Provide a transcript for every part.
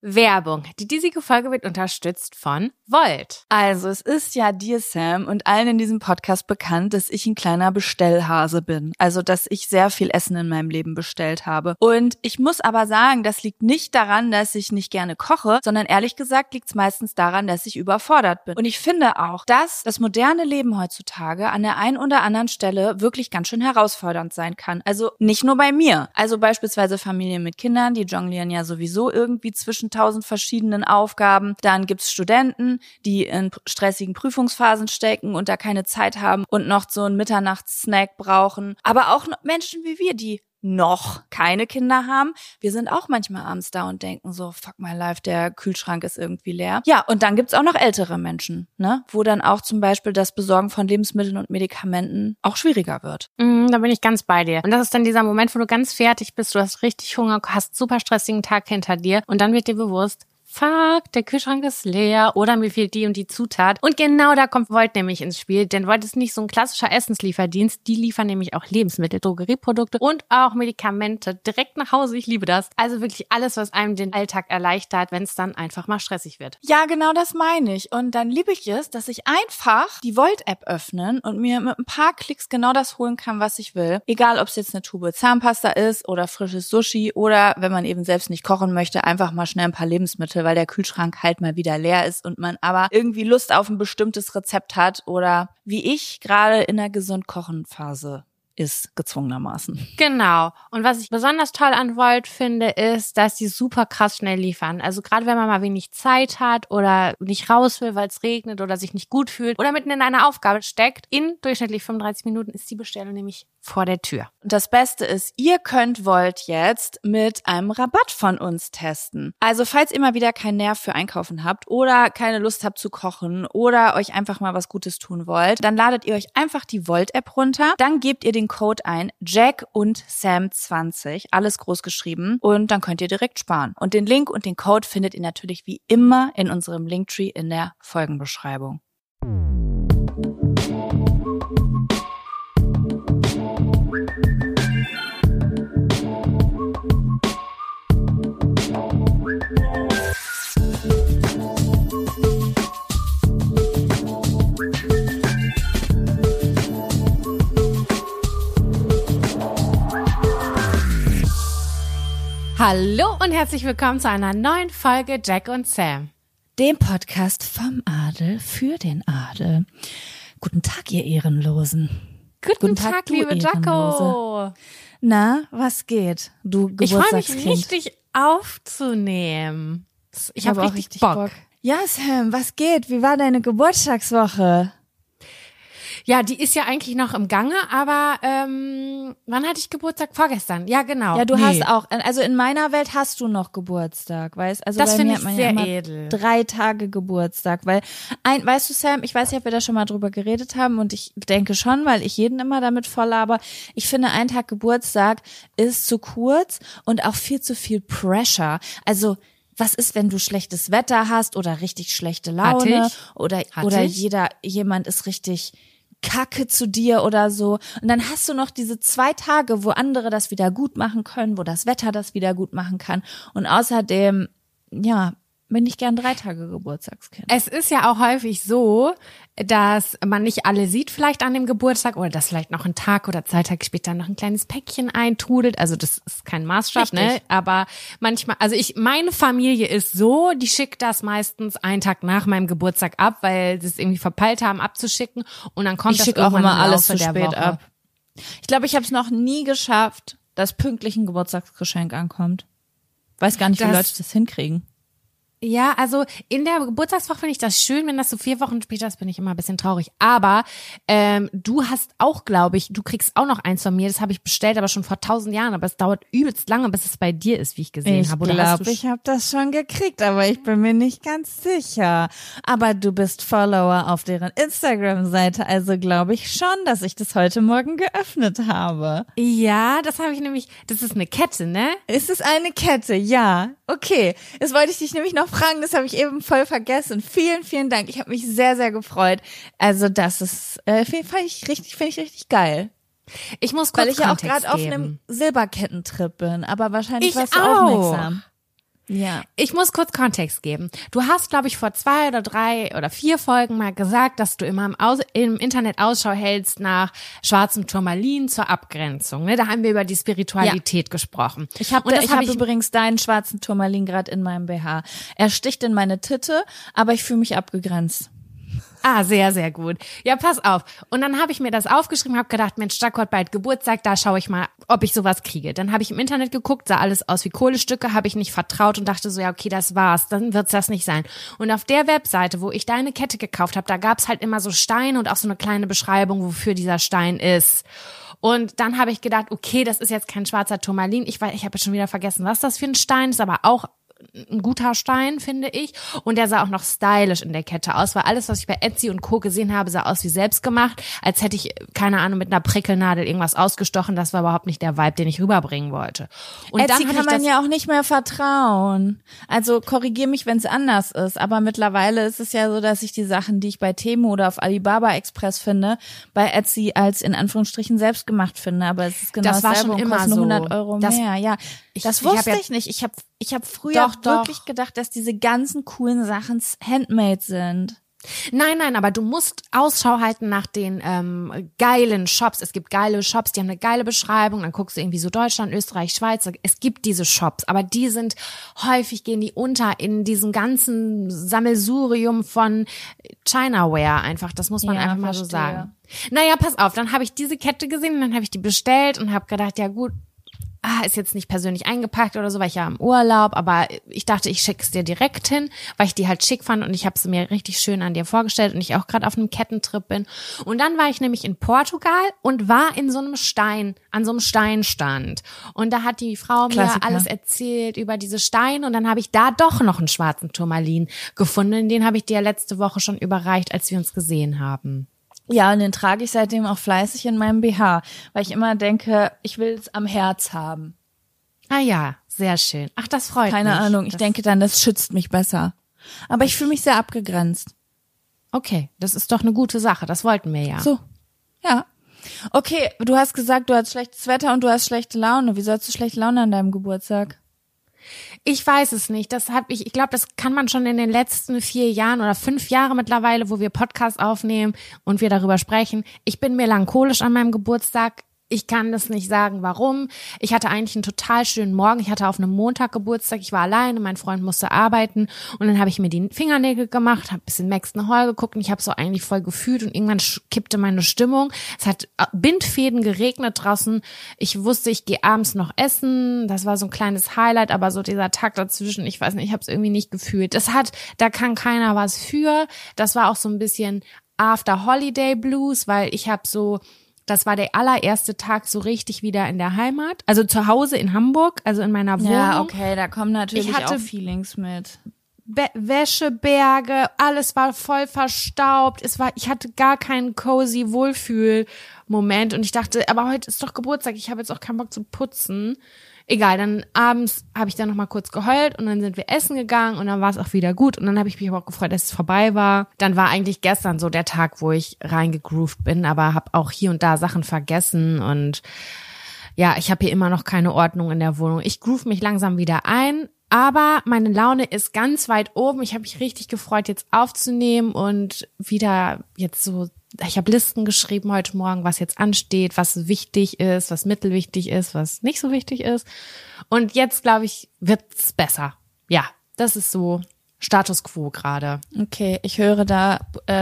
Werbung. Die diesige Folge wird unterstützt von Volt. Also, es ist ja dir, Sam, und allen in diesem Podcast bekannt, dass ich ein kleiner Bestellhase bin. Also, dass ich sehr viel Essen in meinem Leben bestellt habe. Und ich muss aber sagen, das liegt nicht daran, dass ich nicht gerne koche, sondern ehrlich gesagt liegt es meistens daran, dass ich überfordert bin. Und ich finde auch, dass das moderne Leben heutzutage an der einen oder anderen Stelle wirklich ganz schön herausfordernd sein kann. Also nicht nur bei mir. Also beispielsweise Familien mit Kindern, die jonglieren ja sowieso irgendwie zwischen 1000 verschiedenen Aufgaben. Dann gibt's Studenten, die in stressigen Prüfungsphasen stecken und da keine Zeit haben und noch so einen Mitternachtssnack brauchen. Aber auch Menschen wie wir, die noch keine Kinder haben. Wir sind auch manchmal abends da und denken so, fuck my life, der Kühlschrank ist irgendwie leer. Ja, und dann gibt's auch noch ältere Menschen, ne, wo dann auch zum Beispiel das Besorgen von Lebensmitteln und Medikamenten auch schwieriger wird. Da bin ich ganz bei dir. Und das ist dann dieser Moment, wo du ganz fertig bist, du hast richtig Hunger, hast einen super stressigen Tag hinter dir und dann wird dir bewusst, fuck, der Kühlschrank ist leer oder mir fehlt die und die Zutat. Und genau da kommt Volt nämlich ins Spiel, denn Volt ist nicht so ein klassischer Essenslieferdienst. Die liefern nämlich auch Lebensmittel, Drogerieprodukte und auch Medikamente direkt nach Hause. Ich liebe das. Also wirklich alles, was einem den Alltag erleichtert, wenn es dann einfach mal stressig wird. Ja, genau das meine ich. Und dann liebe ich es, dass ich einfach die Volt-App öffnen und mir mit ein paar Klicks genau das holen kann, was ich will. Egal, ob es jetzt eine Tube Zahnpasta ist oder frisches Sushi oder, wenn man eben selbst nicht kochen möchte, einfach mal schnell ein paar Lebensmittel, weil der Kühlschrank halt mal wieder leer ist und man aber irgendwie Lust auf ein bestimmtes Rezept hat oder wie ich gerade in der Gesund-Kochen-Phase ist, gezwungenermaßen. Genau. Und was ich besonders toll an Volt finde, ist, dass die super krass schnell liefern. Also gerade wenn man mal wenig Zeit hat oder nicht raus will, weil es regnet oder sich nicht gut fühlt oder mitten in einer Aufgabe steckt, in durchschnittlich 35 Minuten ist die Bestellung nämlich vor der Tür. Und das Beste ist, ihr könnt Volt jetzt mit einem Rabatt von uns testen. Also falls ihr mal wieder keinen Nerv für Einkaufen habt oder keine Lust habt zu kochen oder euch einfach mal was Gutes tun wollt, dann ladet ihr euch einfach die Volt-App runter, dann gebt ihr den Code ein, Jack und Sam 20, alles groß geschrieben und dann könnt ihr direkt sparen. Und den Link und den Code findet ihr natürlich wie immer in unserem Linktree in der Folgenbeschreibung. Hallo und herzlich willkommen zu einer neuen Folge Jack und Sam. Dem Podcast vom Adel für den Adel. Guten Tag, ihr Ehrenlosen. Guten Tag, liebe Jacko. Na, was geht, du Geburtstagskind? Ich freue mich richtig aufzunehmen. Ich habe auch richtig Bock. Ja, Sam, was geht? Wie war deine Geburtstagswoche? Ja, die ist ja eigentlich noch im Gange, aber wann hatte ich Geburtstag? Vorgestern. Ja, genau. Ja, du hast auch, also in meiner Welt hast du noch Geburtstag, weißt? Also das bei finde mir ich hat man sehr ja immer edel. 3 Tage Geburtstag, weil weißt du, Sam, ich weiß nicht, ob wir da schon mal drüber geredet haben und ich denke schon, weil ich jeden immer damit voll laber. Ich finde, ein Tag Geburtstag ist zu kurz und auch viel zu viel Pressure. Also was ist, wenn du schlechtes Wetter hast oder richtig schlechte Laune oder jemand ist richtig Kacke zu dir oder so. Und dann hast du noch diese 2 Tage, wo andere das wieder gut machen können, wo das Wetter das wieder gut machen kann. Und außerdem, ja, bin ich gern 3 Tage Geburtstagskind. Es ist ja auch häufig so, dass man nicht alle sieht vielleicht an dem Geburtstag oder dass vielleicht noch ein Tag oder 2 Tage später noch ein kleines Päckchen eintrudelt. Also das ist kein Maßstab, ne? Aber manchmal, also meine Familie ist so, die schickt das meistens einen Tag nach meinem Geburtstag ab, weil sie es irgendwie verpeilt haben abzuschicken und dann kommt das irgendwann auch immer alles zu spät ab. Ich glaube, ich habe es noch nie geschafft, dass pünktlich ein Geburtstagsgeschenk ankommt. Weiß gar nicht, wie Leute das hinkriegen. Ja, also in der Geburtstagswoche finde ich das schön, wenn das so 4 Wochen später ist, bin ich immer ein bisschen traurig. Aber du hast auch, glaube ich, du kriegst auch noch eins von mir, das habe ich bestellt, aber schon vor 1000 Jahren, aber es dauert übelst lange, bis es bei dir ist, wie ich gesehen habe. Ich glaube, ich habe das schon gekriegt, aber ich bin mir nicht ganz sicher. Aber du bist Follower auf deren Instagram-Seite, also glaube ich schon, dass ich das heute Morgen geöffnet habe. Ja, das habe ich nämlich, das ist eine Kette, ne? Ist es eine Kette? Ja. Okay. Das wollte ich dich nämlich noch fragen, das habe ich eben voll vergessen. Vielen, vielen Dank. Ich habe mich sehr, sehr gefreut. Also das ist, finde ich richtig geil. Ich muss kurz Weil ich ja auch Kontext gerade auf geben. einem Silberkettentrip bin, aber wahrscheinlich Ich warst du auch. aufmerksam. Ja. Ich muss kurz Kontext geben. Du hast, glaube ich, vor 2 oder 3 oder 4 Folgen mal gesagt, dass du immer im Internet Ausschau hältst nach schwarzem Turmalin zur Abgrenzung. Ne? Da haben wir über die Spiritualität gesprochen. Ich habe übrigens deinen schwarzen Turmalin gerade in meinem BH. Er sticht in meine Titte, aber ich fühle mich abgegrenzt. Ah, sehr, sehr gut. Ja, pass auf. Und dann habe ich mir das aufgeschrieben, habe gedacht, Mensch, Jaco hat bald Geburtstag, da schaue ich mal, ob ich sowas kriege. Dann habe ich im Internet geguckt, sah alles aus wie Kohlestücke, habe ich nicht vertraut und dachte so, ja, okay, das war's, dann wird's das nicht sein. Und auf der Webseite, wo ich deine Kette gekauft habe, da gab's halt immer so Steine und auch so eine kleine Beschreibung, wofür dieser Stein ist. Und dann habe ich gedacht, okay, das ist jetzt kein schwarzer Turmalin. Ich habe jetzt schon wieder vergessen, was das für ein Stein ist, aber auch ein guter Stein, finde ich. Und der sah auch noch stylisch in der Kette aus, weil alles, was ich bei Etsy und Co. gesehen habe, sah aus wie selbst gemacht, als hätte ich, keine Ahnung, mit einer Prickelnadel irgendwas ausgestochen. Das war überhaupt nicht der Vibe, den ich rüberbringen wollte. Und Etsy dann kann man ja auch nicht mehr vertrauen. Also korrigier mich, wenn es anders ist. Aber mittlerweile ist es ja so, dass ich die Sachen, die ich bei Temu oder auf Alibaba Express finde, bei Etsy als in Anführungsstrichen selbst gemacht finde. Aber es ist genau das war dasselbe schon und immer kostet so. 100 Euro mehr. Ja, das wusste ich nicht. Ich hab früher wirklich gedacht, dass diese ganzen coolen Sachen handmade sind. Nein, aber du musst Ausschau halten nach den geilen Shops. Es gibt geile Shops, die haben eine geile Beschreibung. Dann guckst du irgendwie so Deutschland, Österreich, Schweiz. Es gibt diese Shops, aber die sind häufig, gehen die unter in diesem ganzen Sammelsurium von Chinaware einfach. Das muss man einfach mal so sagen. Naja, pass auf, dann habe ich diese Kette gesehen und dann habe ich die bestellt und habe gedacht, ja gut, ist jetzt nicht persönlich eingepackt oder so, weil ich ja im Urlaub, aber ich dachte, ich schick's dir direkt hin, weil ich die halt schick fand und ich habe sie mir richtig schön an dir vorgestellt und ich auch gerade auf einem Kettentrip bin. Und dann war ich nämlich in Portugal und war in so einem Stein, an so einem Steinstand. Und da hat die Frau mir alles erzählt über diese Steine und dann habe ich da doch noch einen schwarzen Turmalin gefunden. Den habe ich dir letzte Woche schon überreicht, als wir uns gesehen haben. Ja, und den trage ich seitdem auch fleißig in meinem BH, weil ich immer denke, ich will es am Herz haben. Ah ja, sehr schön. Ach, das freut mich. Keine Ahnung, ich denke dann, das schützt mich besser. Aber ich fühle mich sehr abgegrenzt. Okay, das ist doch eine gute Sache, das wollten wir ja. So, ja. Okay, du hast gesagt, du hast schlechtes Wetter und du hast schlechte Laune. Wie sollst du schlechte Laune an deinem Geburtstag? Ich weiß es nicht. Ich glaube, das kann man schon in den letzten 4 Jahren oder 5 Jahre mittlerweile, wo wir Podcasts aufnehmen und wir darüber sprechen. Ich bin melancholisch an meinem Geburtstag. Ich kann das nicht sagen, warum. Ich hatte eigentlich einen total schönen Morgen. Ich hatte auf einem Montag Geburtstag. Ich war alleine, mein Freund musste arbeiten und dann habe ich mir die Fingernägel gemacht, habe ein bisschen Max Hall geguckt und ich habe so eigentlich voll gefühlt und irgendwann kippte meine Stimmung. Es hat Bindfäden geregnet draußen. Ich wusste, ich gehe abends noch essen. Das war so ein kleines Highlight, aber so dieser Tag dazwischen, ich weiß nicht, ich habe es irgendwie nicht gefühlt. Da kann keiner was für. Das war auch so ein bisschen After Holiday Blues, weil das war der allererste Tag so richtig wieder in der Heimat, also zu Hause in Hamburg, also in meiner Wohnung. Ja, okay, da kommen natürlich auch Feelings mit. Wäscheberge, alles war voll verstaubt. Ich hatte gar keinen cozy Wohlfühl-Moment und ich dachte, aber heute ist doch Geburtstag, ich habe jetzt auch keinen Bock zu putzen. Egal, dann abends habe ich dann noch mal kurz geheult und dann sind wir essen gegangen und dann war es auch wieder gut und dann habe ich mich aber auch gefreut, dass es vorbei war. Dann war eigentlich gestern so der Tag, wo ich reingegroovt bin, aber habe auch hier und da Sachen vergessen und ja, ich habe hier immer noch keine Ordnung in der Wohnung. Ich groove mich langsam wieder ein, aber meine Laune ist ganz weit oben. Ich habe mich richtig gefreut, jetzt aufzunehmen und wieder jetzt so. Ich habe Listen geschrieben heute Morgen, was jetzt ansteht, was wichtig ist, was mittelwichtig ist, was nicht so wichtig ist. Und jetzt, glaube ich, wird's besser. Ja, das ist so Status quo gerade. Okay, ich höre da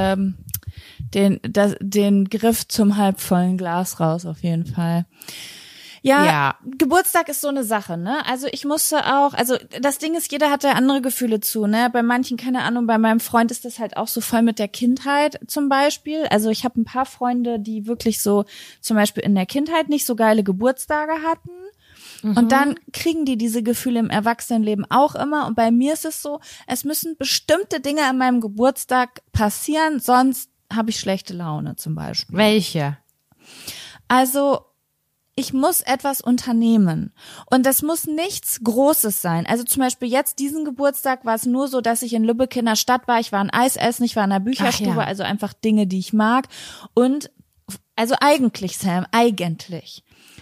den Griff zum halbvollen Glas raus auf jeden Fall. Ja, Geburtstag ist so eine Sache, ne? Also ich musste auch, also das Ding ist, jeder hat da andere Gefühle zu, ne? Bei manchen, keine Ahnung, bei meinem Freund ist das halt auch so voll mit der Kindheit zum Beispiel. Also ich habe ein paar Freunde, die wirklich so zum Beispiel in der Kindheit nicht so geile Geburtstage hatten. Und dann kriegen die diese Gefühle im Erwachsenenleben auch immer. Und bei mir ist es so, es müssen bestimmte Dinge an meinem Geburtstag passieren, sonst habe ich schlechte Laune zum Beispiel. Welche? Also ich muss etwas unternehmen. Und das muss nichts Großes sein. Also zum Beispiel jetzt diesen Geburtstag war es nur so, dass ich in Lübeck in der Stadt war. Ich war ein Eis essen, ich war in der Bücherstube, also einfach Dinge, die ich mag. Und also eigentlich, Sam, eigentlich.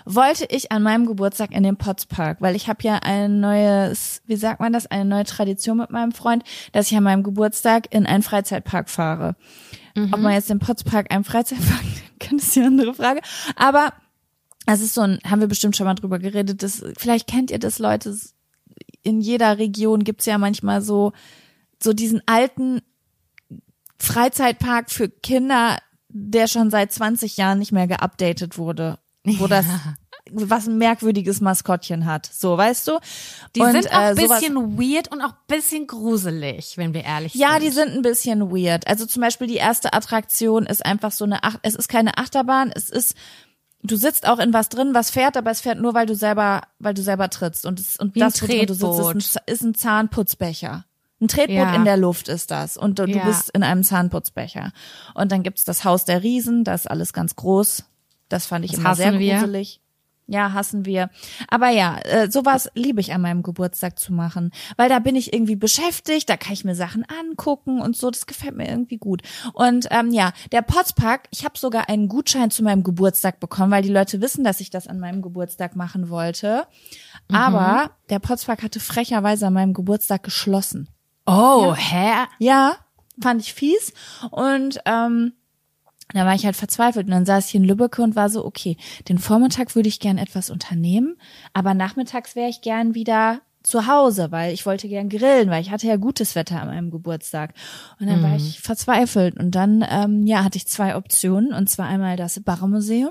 wollte ich an meinem Geburtstag in den Potspark, weil ich habe ja ein neues, wie sagt man das, eine neue Tradition mit meinem Freund, dass ich an meinem Geburtstag in einen Freizeitpark fahre. Ob man jetzt den Potspark einen Freizeitpark nennt, kann, ist die andere Frage. Aber das ist so ein, haben wir bestimmt schon mal drüber geredet, das, vielleicht kennt ihr das, Leute, in jeder Region gibt's ja manchmal so diesen alten Freizeitpark für Kinder, der schon seit 20 Jahren nicht mehr geupdatet wurde, wo das was ein merkwürdiges Maskottchen hat, so, weißt du? Die sind auch ein bisschen weird und auch ein bisschen gruselig, wenn wir ehrlich sind. Ja, die sind ein bisschen weird. Also zum Beispiel die erste Attraktion ist einfach so es ist keine Achterbahn, du sitzt auch in was drin, was fährt, aber es fährt nur, weil du selber trittst. Und das, wo du sitzt, ist ein Zahnputzbecher. Ein Tretboot in der Luft ist das. Und du bist in einem Zahnputzbecher. Und dann gibt's das Haus der Riesen, das ist alles ganz groß. Das fand ich immer sehr gruselig. Ja, hassen wir. Aber ja, sowas liebe ich an meinem Geburtstag zu machen, weil da bin ich irgendwie beschäftigt, da kann ich mir Sachen angucken und so, das gefällt mir irgendwie gut. Und der Potspark, ich habe sogar einen Gutschein zu meinem Geburtstag bekommen, weil die Leute wissen, dass ich das an meinem Geburtstag machen wollte. Aber der Potspark hatte frecherweise an meinem Geburtstag geschlossen. Oh, hä? Ja, fand ich fies. Und da war ich halt verzweifelt und dann saß ich in Lübbecke und war so, okay, den Vormittag würde ich gern etwas unternehmen, aber nachmittags wäre ich gern wieder zu Hause, weil ich wollte gern grillen, weil ich hatte ja gutes Wetter an meinem Geburtstag. Und dann war ich verzweifelt und dann hatte ich 2 Optionen, und zwar einmal das Barre-Museum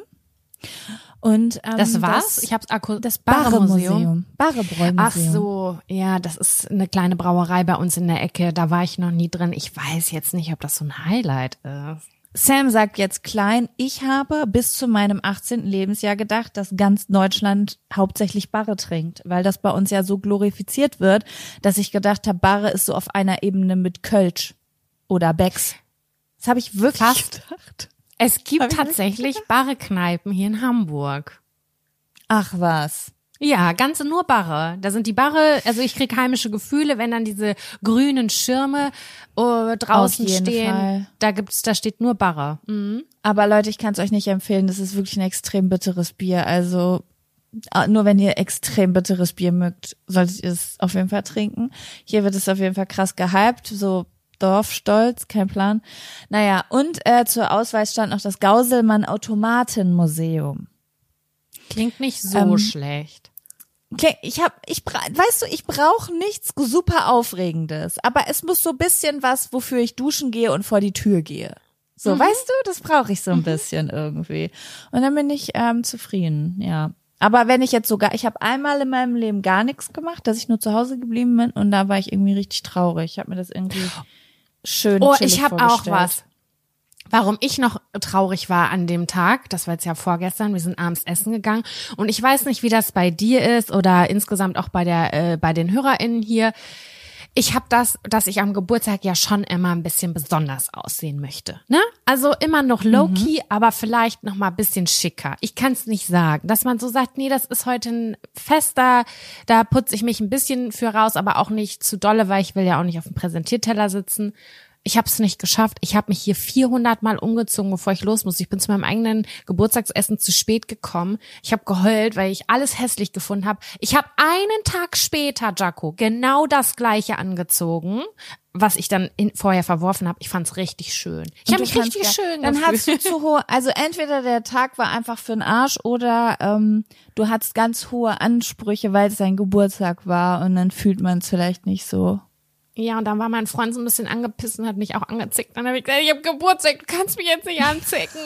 und das was? Ich hab's das Barre-Museum. Barrebräu-Museum. Ach so, ja, das ist eine kleine Brauerei bei uns in der Ecke, da war ich noch nie drin. Ich weiß jetzt nicht, ob das so ein Highlight ist. Sam sagt jetzt klein, ich habe bis zu meinem 18. Lebensjahr gedacht, dass ganz Deutschland hauptsächlich Barre trinkt, weil das bei uns ja so glorifiziert wird, dass ich gedacht habe, Barre ist so auf einer Ebene mit Kölsch oder Becks. Das habe ich wirklich gedacht. Es gibt tatsächlich Barre-Kneipen hier in Hamburg. Ach was. Ja, ganze nur Barre. Da sind die Barre, also ich krieg heimische Gefühle, wenn dann diese grünen Schirme draußen stehen. Fall. Da steht nur Barre. Mhm. Aber Leute, ich kann es euch nicht empfehlen, das ist wirklich ein extrem bitteres Bier. Also nur wenn ihr extrem bitteres Bier mögt, solltet ihr es auf jeden Fall trinken. Hier wird es auf jeden Fall krass gehypt, so Dorfstolz, kein Plan. Naja, und zur Auswahl stand noch das Gauselmann-Automaten-Museum. Klingt nicht so schlecht. Ich brauche nichts super Aufregendes, aber es muss so ein bisschen was, wofür ich duschen gehe und vor die Tür gehe. So, weißt du, das brauche ich so ein bisschen irgendwie. Und dann bin ich zufrieden, ja. Aber wenn ich jetzt ich habe einmal in meinem Leben gar nichts gemacht, dass ich nur zu Hause geblieben bin und da war ich irgendwie richtig traurig. Ich habe mir das irgendwie schön ich habe auch was. Warum ich noch traurig war an dem Tag, das war jetzt ja vorgestern, wir sind abends essen gegangen und ich weiß nicht, wie das bei dir ist oder insgesamt auch bei den HörerInnen hier. Ich habe dass ich am Geburtstag ja schon immer ein bisschen besonders aussehen möchte, ne? Also immer noch low-key, aber vielleicht noch mal ein bisschen schicker. Ich kann es nicht sagen, dass man so sagt, nee, das ist heute ein Fester, da putze ich mich ein bisschen für raus, aber auch nicht zu dolle, weil ich will ja auch nicht auf dem Präsentierteller sitzen. Ich habe es nicht geschafft. Ich habe mich hier 400 Mal umgezogen, bevor ich los muss. Ich bin zu meinem eigenen Geburtstagsessen zu spät gekommen. Ich habe geheult, weil ich alles hässlich gefunden habe. Ich habe einen Tag später, Jaco, genau das Gleiche angezogen, was ich dann vorher verworfen habe. Ich fand's richtig schön. Ich habe mich richtig schön gefühlt. Dann hast du zu hohe, also entweder der Tag war einfach für den Arsch oder du hattest ganz hohe Ansprüche, weil es dein Geburtstag war und dann fühlt man es vielleicht nicht so. Ja, und dann war mein Freund so ein bisschen angepisst und hat mich auch angezickt. Dann habe ich gesagt, ich habe Geburtstag, du kannst mich jetzt nicht anzicken.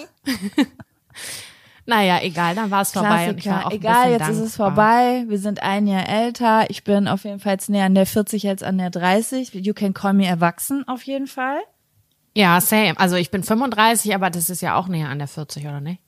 Naja, egal, dann war es vorbei. Und ich war auch egal, jetzt dankbar. ist es vorbei. Wir sind ein Jahr älter. Ich bin auf jeden Fall jetzt näher an der 40 als an der 30. You can call me erwachsen auf jeden Fall. Ja, same. Also ich bin 35, aber das ist ja auch näher an der 40, oder nicht?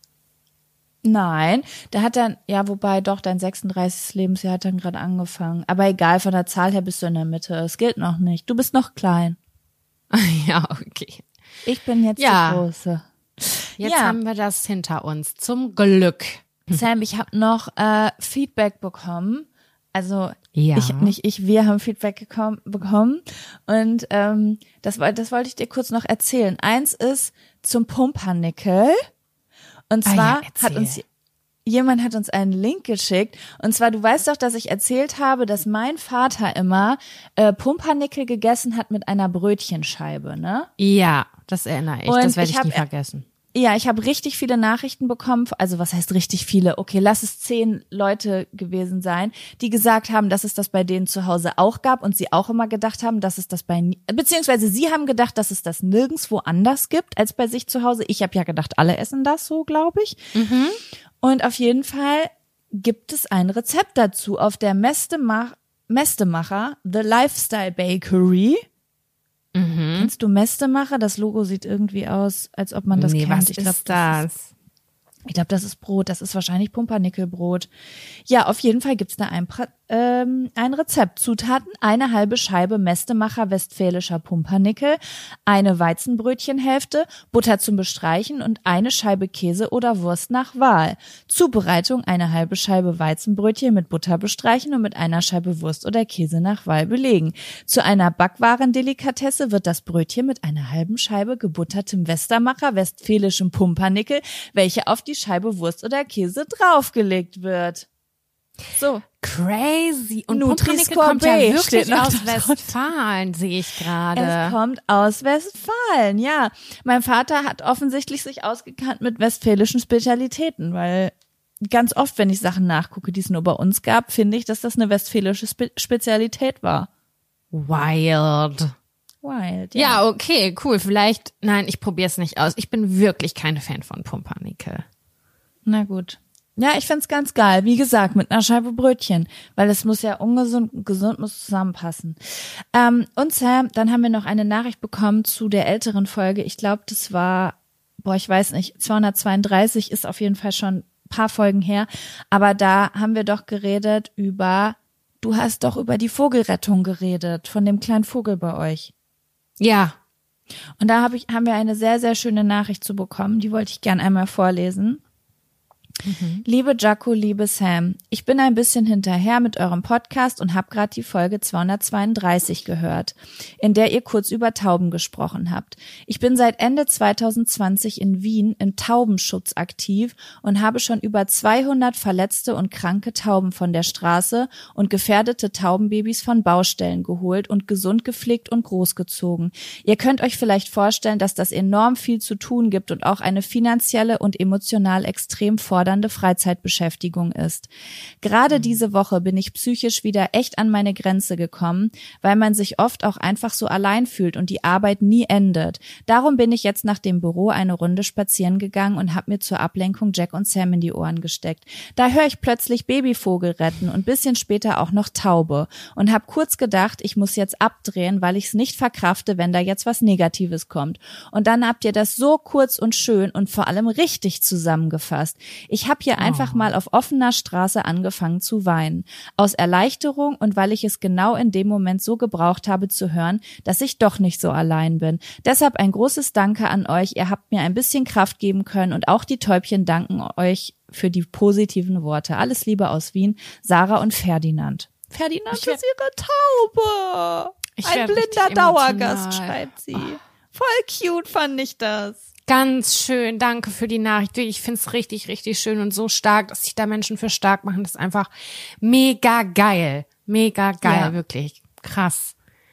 Nein, der hat dann, ja, wobei doch, dein 36. Lebensjahr hat dann gerade angefangen. Aber egal, von der Zahl her bist du in der Mitte. Es gilt noch nicht. Du bist noch klein. Ja, okay. Ich bin jetzt die Große. Jetzt haben wir das hinter uns. Zum Glück. Sam, ich habe noch Feedback bekommen. Also wir haben Feedback bekommen. Und das wollte ich dir kurz noch erzählen. Eins ist zum Pumpernickel. Und zwar jemand hat uns einen Link geschickt. Und zwar, du weißt doch, dass ich erzählt habe, dass mein Vater immer Pumpernickel gegessen hat mit einer Brötchenscheibe, ne? Ja, das erinnere ich. Und Das werde ich nie vergessen. Ja, ich habe richtig viele Nachrichten bekommen, also was heißt richtig viele? Okay, lass es 10 Leute gewesen sein, die gesagt haben, dass es das bei denen zu Hause auch gab und sie auch immer gedacht haben, dass es das beziehungsweise sie haben gedacht, dass es das nirgendwo anders gibt als bei sich zu Hause. Ich habe ja gedacht, alle essen das so, glaube ich. Mhm. Und auf jeden Fall gibt es ein Rezept dazu auf der Mestemacher, The Lifestyle Bakery. Mhm. Kennst du Mestemacher? Das Logo sieht irgendwie aus, als ob man das kennt. Was ist das? Ich glaube, das ist Brot. Das ist wahrscheinlich Pumpernickelbrot. Ja, auf jeden Fall gibt's da ein Rezept. Zutaten: eine halbe Scheibe Mestemacher westfälischer Pumpernickel, eine Weizenbrötchenhälfte, Butter zum Bestreichen und eine Scheibe Käse oder Wurst nach Wahl. Zubereitung: eine halbe Scheibe Weizenbrötchen mit Butter bestreichen und mit einer Scheibe Wurst oder Käse nach Wahl belegen. Zu einer Backwarendelikatesse wird das Brötchen mit einer halben Scheibe gebuttertem Westermacher westfälischem Pumpernickel, welche auf die Scheibe Wurst oder Käse draufgelegt wird. So. Crazy. Und Nutri-Score Pumpernickel kommt ja B wirklich steht noch aus da drunter. Westfalen, sehe ich gerade. Es kommt aus Westfalen, ja. Mein Vater hat offensichtlich sich ausgekannt mit westfälischen Spezialitäten, weil ganz oft, wenn ich Sachen nachgucke, die es nur bei uns gab, finde ich, dass das eine westfälische Spezialität war. Wild. Wild, ja. Ja, okay, cool. Vielleicht, nein, ich probiere es nicht aus. Ich bin wirklich kein Fan von Pumpernickel. Na gut. Ja, ich find's ganz geil. Wie gesagt, mit einer Scheibe Brötchen, weil es muss ja ungesund und gesund muss zusammenpassen. Und Sam, dann haben wir noch eine Nachricht bekommen zu der älteren Folge. Ich glaube, das war, ich weiß nicht, 232 ist auf jeden Fall schon ein paar Folgen her. Aber da haben wir doch geredet du hast doch über die Vogelrettung geredet, von dem kleinen Vogel bei euch. Ja. Und da haben wir eine sehr, sehr schöne Nachricht zu bekommen. Die wollte ich gern einmal vorlesen. Liebe Jaco, liebe Sam, ich bin ein bisschen hinterher mit eurem Podcast und habe gerade die Folge 232 gehört, in der ihr kurz über Tauben gesprochen habt. Ich bin seit Ende 2020 in Wien im Taubenschutz aktiv und habe schon über 200 verletzte und kranke Tauben von der Straße und gefährdete Taubenbabys von Baustellen geholt und gesund gepflegt und großgezogen. Ihr könnt euch vielleicht vorstellen, dass das enorm viel zu tun gibt und auch eine finanzielle und emotional extrem fordernde Freizeitbeschäftigung ist. Gerade diese Woche bin ich psychisch wieder echt an meine Grenze gekommen, weil man sich oft auch einfach so allein fühlt und die Arbeit nie endet. Darum bin ich jetzt nach dem Büro eine Runde spazieren gegangen und habe mir zur Ablenkung Jack und Sam in die Ohren gesteckt. Da höre ich plötzlich Babyvogel retten und bisschen später auch noch Taube und habe kurz gedacht, ich muss jetzt abdrehen, weil ich es nicht verkrafte, wenn da jetzt was Negatives kommt. Und dann habt ihr das so kurz und schön und vor allem richtig zusammengefasst. Ich habe hier einfach mal auf offener Straße angefangen zu weinen. Aus Erleichterung und weil ich es genau in dem Moment so gebraucht habe zu hören, dass ich doch nicht so allein bin. Deshalb ein großes Danke an euch. Ihr habt mir ein bisschen Kraft geben können und auch die Täubchen danken euch für die positiven Worte. Alles Liebe aus Wien, Sarah und Ferdinand. Ferdinand ist ihre Taube. Ein blinder Dauergast, schreibt sie. Voll cute fand ich das. Ganz schön, danke für die Nachricht. Ich finde es richtig, richtig schön und so stark, dass sich da Menschen für stark machen. Das ist einfach mega geil. Mega geil, ja. Wirklich. Krass.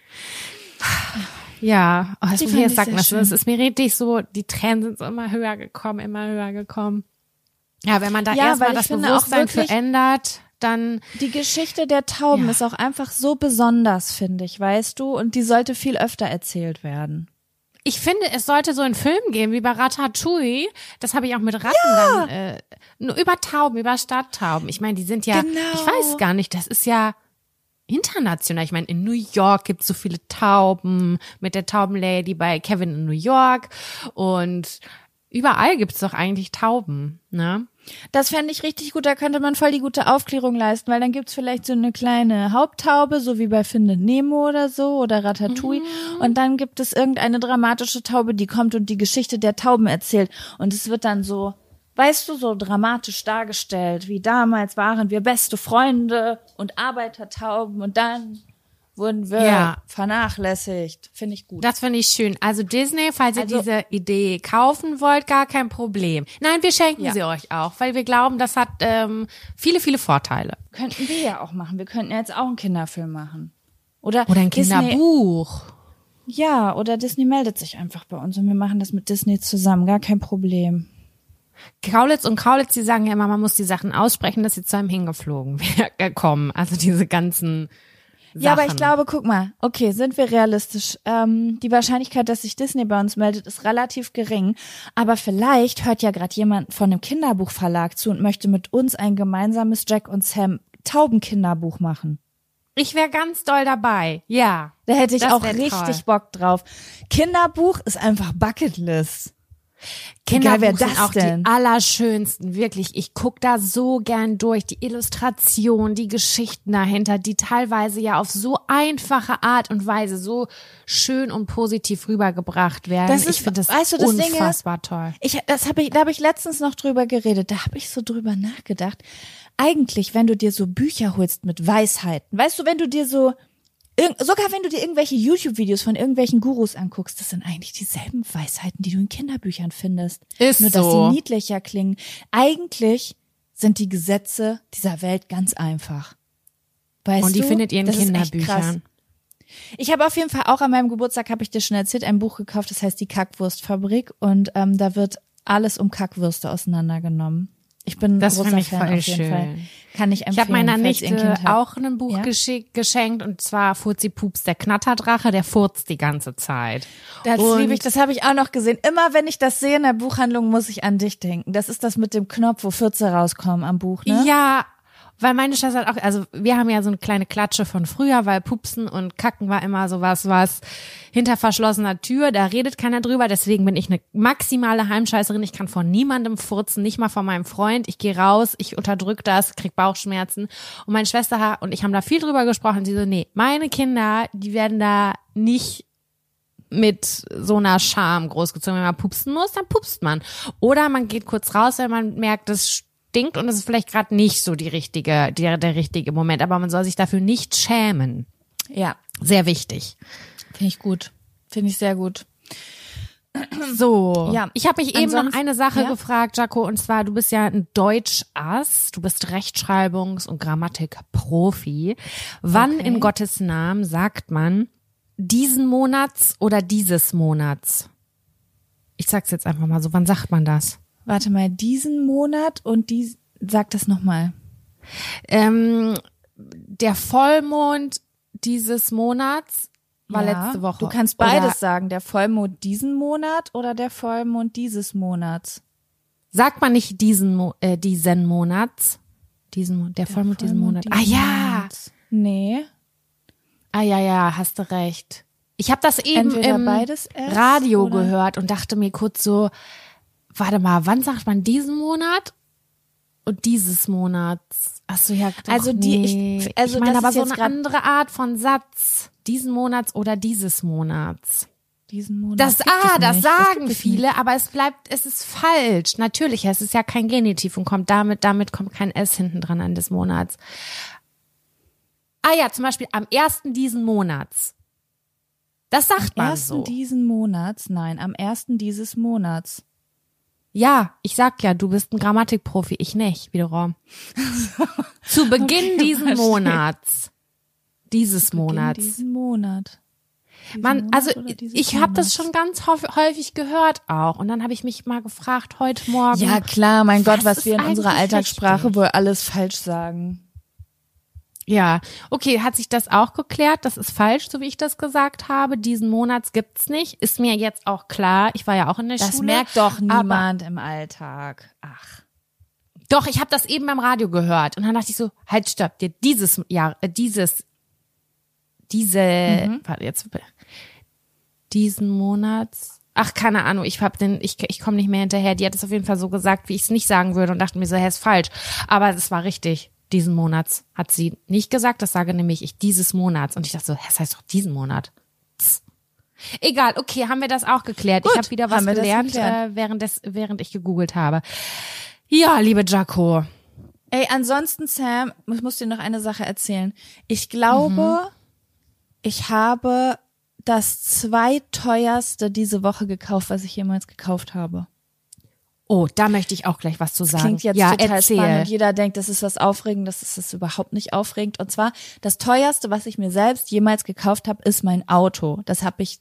Ja, was ich mir jetzt sagen lassen, es ist mir richtig so, die Tränen sind so immer höher gekommen. Ja, wenn man da erstmal das Bewusstsein für ändert, dann... Die Geschichte der Tauben ist auch einfach so besonders, finde ich, weißt du? Und die sollte viel öfter erzählt werden. Ich finde, es sollte so einen Film geben, wie bei Ratatouille. Das habe ich auch mit Ratten dann, nur über Tauben, über Stadttauben. Ich meine, die sind ja, ich weiß gar nicht, das ist ja international. Ich meine, in New York gibt es so viele Tauben mit der Taubenlady bei Kevin in New York und überall gibt es doch eigentlich Tauben, ne? Das fände ich richtig gut, da könnte man voll die gute Aufklärung leisten, weil dann gibt's vielleicht so eine kleine Haupttaube, so wie bei Findet Nemo oder so, oder Ratatouille, und dann gibt es irgendeine dramatische Taube, die kommt und die Geschichte der Tauben erzählt, und es wird dann so, weißt du, so dramatisch dargestellt, wie damals waren wir beste Freunde und Arbeitertauben, und dann wurden wir vernachlässigt. Finde ich gut. Das finde ich schön. Also Disney, falls ihr diese Idee kaufen wollt, gar kein Problem. Nein, wir schenken sie euch auch, weil wir glauben, das hat viele, viele Vorteile. Könnten wir ja auch machen. Wir könnten ja jetzt auch einen Kinderfilm machen. Oder ein Kinderbuch. Ja, oder Disney meldet sich einfach bei uns und wir machen das mit Disney zusammen. Gar kein Problem. Kaulitz, die sagen ja immer, man muss die Sachen aussprechen, dass sie zu einem hingeflogen kommen. Also diese ganzen Sachen. Ja, aber ich glaube, guck mal, okay, sind wir realistisch. Die Wahrscheinlichkeit, dass sich Disney bei uns meldet, ist relativ gering. Aber vielleicht hört ja gerade jemand von einem Kinderbuchverlag zu und möchte mit uns ein gemeinsames Jack und Sam Taubenkinderbuch machen. Ich wäre ganz doll dabei, ja. Da hätte ich auch richtig toll. Bock drauf. Kinderbuch ist einfach Bucketlist. Kinderbuch sind auch die allerschönsten, wirklich. Ich guck da so gern durch. Die Illustration, die Geschichten dahinter, die teilweise ja auf so einfache Art und Weise so schön und positiv rübergebracht werden. Ich finde das unfassbar toll. Da habe ich letztens noch drüber geredet. Da habe ich so drüber nachgedacht. Eigentlich, wenn du dir so Bücher holst mit Weisheiten, weißt du, wenn du dir sogar wenn du dir irgendwelche YouTube-Videos von irgendwelchen Gurus anguckst, das sind eigentlich dieselben Weisheiten, die du in Kinderbüchern findest. Nur, dass sie niedlicher klingen. Eigentlich sind die Gesetze dieser Welt ganz einfach. Weißt du? Und die findet ihr in Kinderbüchern. Ich habe auf jeden Fall auch an meinem Geburtstag, habe ich dir schon erzählt, ein Buch gekauft, das heißt die Kackwurstfabrik und da wird alles um Kackwürste auseinandergenommen. Ich bin das großer Fan voll auf jeden schön. Fall. Kann ich empfehlen. Ich habe meiner Nichte auch ein Buch geschenkt und zwar Furzi Pups, der Knatterdrache, der furzt die ganze Zeit. Das liebe ich, das habe ich auch noch gesehen. Immer wenn ich das sehe in der Buchhandlung, muss ich an dich denken. Das ist das mit dem Knopf, wo Fürze rauskommen am Buch, ne? Ja, weil meine Schwester hat auch, also wir haben ja so eine kleine Klatsche von früher, weil Pupsen und Kacken war immer sowas, was hinter verschlossener Tür, da redet keiner drüber, deswegen bin ich eine maximale Heimscheißerin, ich kann von niemandem furzen, nicht mal von meinem Freund, ich gehe raus, ich unterdrück das, krieg Bauchschmerzen und meine Schwester und ich haben da viel drüber gesprochen, sie so, nee, meine Kinder, die werden da nicht mit so einer Scham großgezogen, wenn man pupsen muss, dann pupst man. Oder man geht kurz raus, wenn man merkt, das stinkt und es ist vielleicht gerade nicht so der richtige Moment, aber man soll sich dafür nicht schämen. Ja. Sehr wichtig. Finde ich gut. Finde ich sehr gut. So, ja. Ich habe mich eben noch eine Sache gefragt, Jaco, und zwar, du bist ja ein Deutschass, du bist Rechtschreibungs- und Grammatikprofi. Wann in Gottes Namen sagt man diesen Monats oder dieses Monats? Ich sag's jetzt einfach mal so, wann sagt man das? Warte mal, diesen Monat und sag das nochmal. Der Vollmond dieses Monats war letzte Woche. Du kannst beides sagen, der Vollmond diesen Monat oder der Vollmond dieses Monats. Sagt man nicht diesen Monats? Der Vollmond diesen Monat. Ja. Nee. Ja, hast du recht. Ich habe das eben im Radio gehört und dachte mir kurz so, warte mal, wann sagt man diesen Monat und dieses Monats? Achso, ja, doch, also ich meine aber so eine andere Art von Satz. Diesen Monats oder dieses Monats. Diesen Monat. Das sagen viele, aber es ist falsch. Natürlich, es ist ja kein Genitiv und damit kommt kein S hinten dran an des Monats. Ja, zum Beispiel am 1. diesen Monats. Das sagt man so. Am 1. diesen Monats? Nein, am 1. dieses Monats. Ja, ich sag ja, du bist ein Grammatikprofi, ich nicht, wiederum. Zu Beginn diesen Monats. Dieses Monats. Diesen Monat. Ich habe das schon ganz häufig gehört auch. Und dann habe ich mich mal gefragt, heute Morgen. Ja klar, mein Gott, was wir in unserer Alltagssprache wohl alles falsch sagen. Ja, okay, hat sich das auch geklärt? Das ist falsch, so wie ich das gesagt habe. Diesen Monats gibt's nicht. Ist mir jetzt auch klar. Ich war ja auch in der Schule. Das merkt doch niemand im Alltag. Ach. Doch, ich habe das eben beim Radio gehört. Und dann dachte ich so, halt, stopp, dir diesen Monats. Ach, keine Ahnung, ich komme nicht mehr hinterher. Die hat es auf jeden Fall so gesagt, wie ich es nicht sagen würde und dachte mir so, ist falsch. Aber es war richtig. Diesen Monats hat sie nicht gesagt, das sage nämlich ich dieses Monats. Und ich dachte so, das heißt doch diesen Monat. Psst. Egal, okay, haben wir das auch geklärt. Gut, ich habe wieder was gelernt, während ich gegoogelt habe. Ja, liebe Jaco. Ey, ansonsten, Sam, ich muss dir noch eine Sache erzählen. Ich glaube, Ich habe das zweiteuerste diese Woche gekauft, was ich jemals gekauft habe. Oh, da möchte ich auch gleich was zu sagen. Klingt jetzt total spannend und jeder denkt, das ist was Aufregendes, das ist überhaupt nicht aufregend. Und zwar, das teuerste, was ich mir selbst jemals gekauft habe, ist mein Auto. Das habe ich,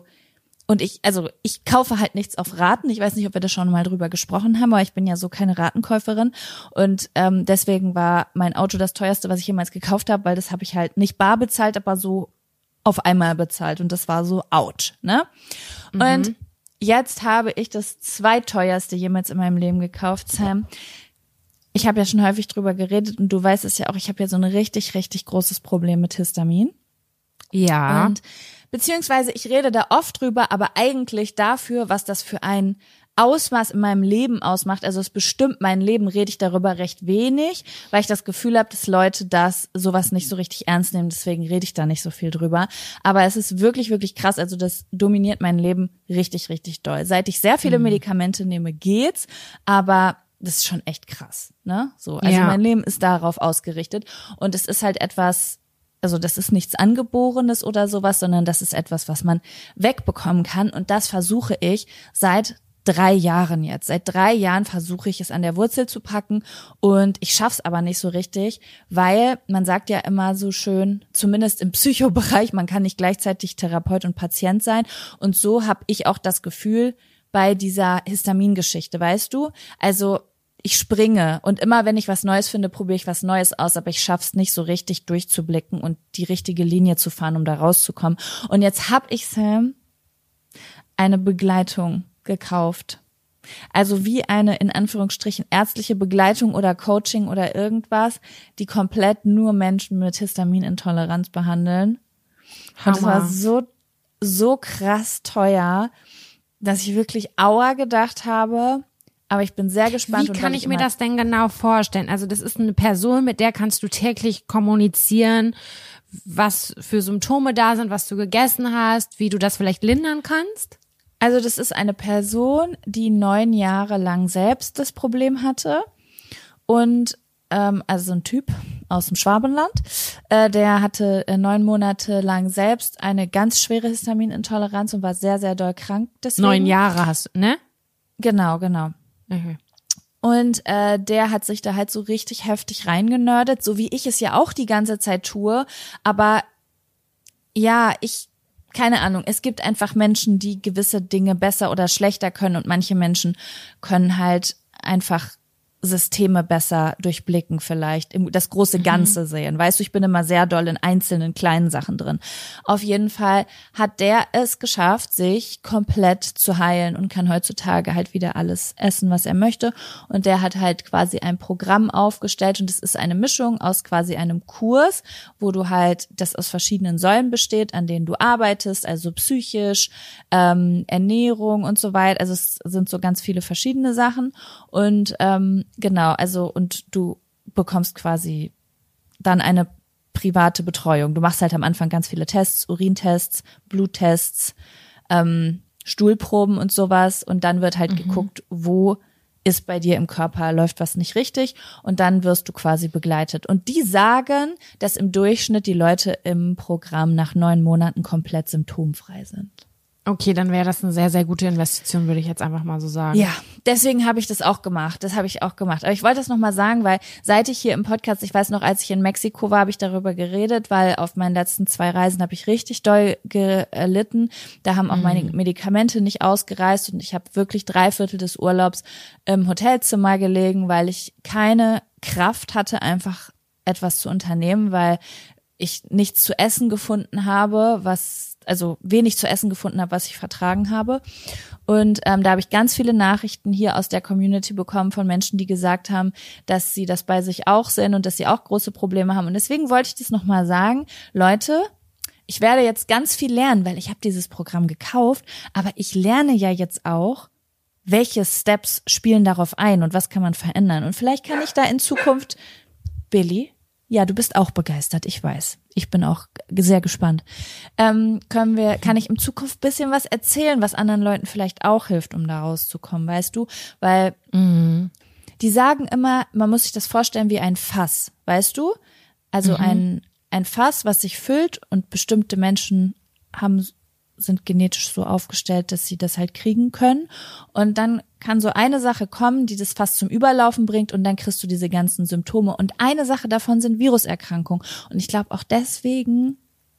ich kaufe halt nichts auf Raten. Ich weiß nicht, ob wir da schon mal drüber gesprochen haben, aber ich bin ja so keine Ratenkäuferin. Und deswegen war mein Auto das teuerste, was ich jemals gekauft habe, weil das habe ich halt nicht bar bezahlt, aber so auf einmal bezahlt. Und das war so ouch, ne? Mhm. Und jetzt habe ich das zweiteuerste jemals in meinem Leben gekauft, Sam. Ich habe ja schon häufig drüber geredet und du weißt es ja auch, ich habe ja so ein richtig, richtig großes Problem mit Histamin. Ja. Und beziehungsweise ich rede da oft drüber, aber eigentlich dafür, was das für ein Ausmaß in meinem Leben ausmacht, also es bestimmt mein Leben, rede ich darüber recht wenig, weil ich das Gefühl habe, dass Leute sowas nicht so richtig ernst nehmen, deswegen rede ich da nicht so viel drüber. Aber es ist wirklich, wirklich krass, also das dominiert mein Leben richtig, richtig doll. Seit ich sehr viele Medikamente nehme, geht's, aber das ist schon echt krass, ne? So, also mein Leben ist darauf ausgerichtet und es ist halt etwas, also das ist nichts Angeborenes oder sowas, sondern das ist etwas, was man wegbekommen kann und das versuche ich seit 3 Jahren jetzt. Seit 3 Jahren versuche ich es an der Wurzel zu packen und ich schaff's aber nicht so richtig, weil man sagt ja immer so schön, zumindest im Psychobereich, man kann nicht gleichzeitig Therapeut und Patient sein und so habe ich auch das Gefühl bei dieser Histamingeschichte, weißt du? Also ich springe und immer wenn ich was Neues finde, probiere ich was Neues aus, aber ich schaff's nicht so richtig durchzublicken und die richtige Linie zu fahren, um da rauszukommen. Und jetzt habe ich, Sam, eine Begleitung gekauft. Also wie eine, in Anführungsstrichen, ärztliche Begleitung oder Coaching oder irgendwas, die komplett nur Menschen mit Histaminintoleranz behandeln. Und es war so krass teuer, dass ich wirklich Aua gedacht habe. Aber ich bin sehr gespannt. Wie kann ich mir das denn genau vorstellen? Also das ist eine Person, mit der kannst du täglich kommunizieren, was für Symptome da sind, was du gegessen hast, wie du das vielleicht lindern kannst? Also das ist eine Person, die 9 Jahre lang selbst das Problem hatte und also so ein Typ aus dem Schwabenland, der hatte 9 Monate lang selbst eine ganz schwere Histaminintoleranz und war sehr, sehr doll krank deswegen. 9 Jahre hast du, ne? Genau. Okay. Und der hat sich da halt so richtig heftig reingenördet, so wie ich es ja auch die ganze Zeit tue, aber ja, keine Ahnung, es gibt einfach Menschen, die gewisse Dinge besser oder schlechter können und manche Menschen können halt einfach Systeme besser durchblicken vielleicht, das große Ganze sehen. Weißt du, ich bin immer sehr doll in einzelnen kleinen Sachen drin. Auf jeden Fall hat der es geschafft, sich komplett zu heilen und kann heutzutage halt wieder alles essen, was er möchte. Und der hat halt quasi ein Programm aufgestellt und es ist eine Mischung aus quasi einem Kurs, wo du halt, das aus verschiedenen Säulen besteht, an denen du arbeitest, also psychisch, Ernährung und so weiter. Also es sind so ganz viele verschiedene Sachen und genau, also und du bekommst quasi dann eine private Betreuung. Du machst halt am Anfang ganz viele Tests, Urintests, Bluttests, Stuhlproben und sowas und dann wird halt geguckt, wo ist bei dir im Körper, läuft was nicht richtig und dann wirst du quasi begleitet. Und die sagen, dass im Durchschnitt die Leute im Programm nach 9 Monaten komplett symptomfrei sind. Okay, dann wäre das eine sehr, sehr gute Investition, würde ich jetzt einfach mal so sagen. Ja, deswegen habe ich das auch gemacht. Das habe ich auch gemacht. Aber ich wollte das nochmal sagen, weil seit ich hier im Podcast, ich weiß noch, als ich in Mexiko war, habe ich darüber geredet, weil auf meinen letzten 2 Reisen habe ich richtig doll gelitten. Da haben auch meine Medikamente nicht ausgereicht und ich habe wirklich 3/4 des Urlaubs im Hotelzimmer gelegen, weil ich keine Kraft hatte, einfach etwas zu unternehmen, weil ich nichts zu essen gefunden habe, wenig zu essen gefunden habe, was ich vertragen habe. Und da habe ich ganz viele Nachrichten hier aus der Community bekommen von Menschen, die gesagt haben, dass sie das bei sich auch sehen und dass sie auch große Probleme haben. Und deswegen wollte ich das nochmal sagen, Leute, ich werde jetzt ganz viel lernen, weil ich habe dieses Programm gekauft, aber ich lerne ja jetzt auch, welche Steps spielen darauf ein und was kann man verändern. Und vielleicht kann ich da in Zukunft, Billy, ja, du bist auch begeistert, ich weiß. Ich bin auch sehr gespannt. Kann ich in Zukunft ein bisschen was erzählen, was anderen Leuten vielleicht auch hilft, um da rauszukommen, weißt du? Weil die sagen immer, man muss sich das vorstellen wie ein Fass, weißt du? Also ein ein Fass, was sich füllt und bestimmte Menschen sind genetisch so aufgestellt, dass sie das halt kriegen können. Und dann kann so eine Sache kommen, die das Fass zum Überlaufen bringt und dann kriegst du diese ganzen Symptome. Und eine Sache davon sind Viruserkrankungen. Und ich glaube auch deswegen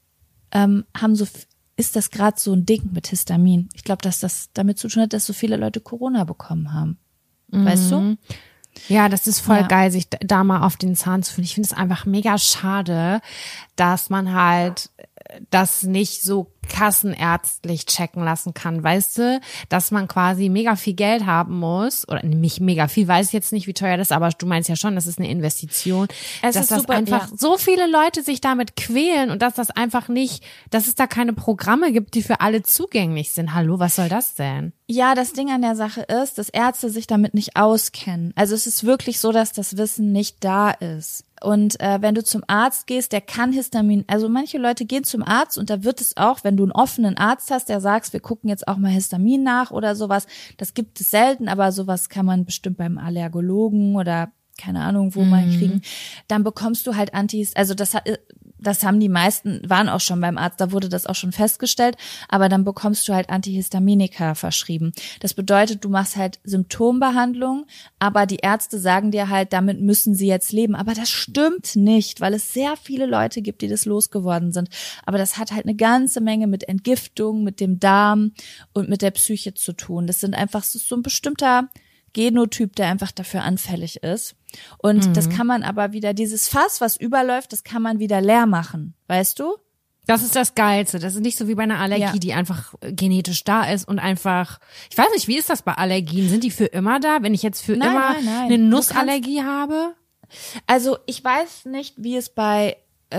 ist das gerade so ein Ding mit Histamin. Ich glaube, dass das damit zu tun hat, dass so viele Leute Corona bekommen haben. Weißt du? Ja, das ist voll geil, sich da mal auf den Zahn zu fühlen. Ich finde es einfach mega schade, dass man halt das nicht so kassenärztlich checken lassen kann, weißt du, dass man quasi mega viel Geld haben muss, oder nicht mega viel, weiß ich jetzt nicht, wie teuer das ist, aber du meinst ja schon, das ist eine Investition, dass das super, einfach so viele Leute sich damit quälen und dass das einfach nicht, dass es da keine Programme gibt, die für alle zugänglich sind. Hallo, was soll das denn? Ja, das Ding an der Sache ist, dass Ärzte sich damit nicht auskennen. Also es ist wirklich so, dass das Wissen nicht da ist. Und wenn du zum Arzt gehst, der kann Histamin, also manche Leute gehen zum Arzt und da wird es auch, wenn du einen offenen Arzt hast, der sagt, wir gucken jetzt auch mal Histamin nach oder sowas, das gibt es selten, aber sowas kann man bestimmt beim Allergologen oder keine Ahnung wo mal kriegen, dann bekommst du halt also das haben die meisten, waren auch schon beim Arzt, da wurde das auch schon festgestellt, aber dann bekommst du halt Antihistaminika verschrieben. Das bedeutet, du machst halt Symptombehandlung, aber die Ärzte sagen dir halt, damit müssen sie jetzt leben. Aber das stimmt nicht, weil es sehr viele Leute gibt, die das losgeworden sind. Aber das hat halt eine ganze Menge mit Entgiftung, mit dem Darm und mit der Psyche zu tun. Das sind einfach so ein bestimmter Genotyp, der einfach dafür anfällig ist. Und das kann man aber wieder, dieses Fass, was überläuft, das kann man wieder leer machen, weißt du? Das ist das Geilste. Das ist nicht so wie bei einer Allergie, die einfach genetisch da ist und einfach, ich weiß nicht, wie ist das bei Allergien? Sind die für immer da? Wenn ich jetzt nein. eine Nussallergie habe? Also ich weiß nicht, wie es bei,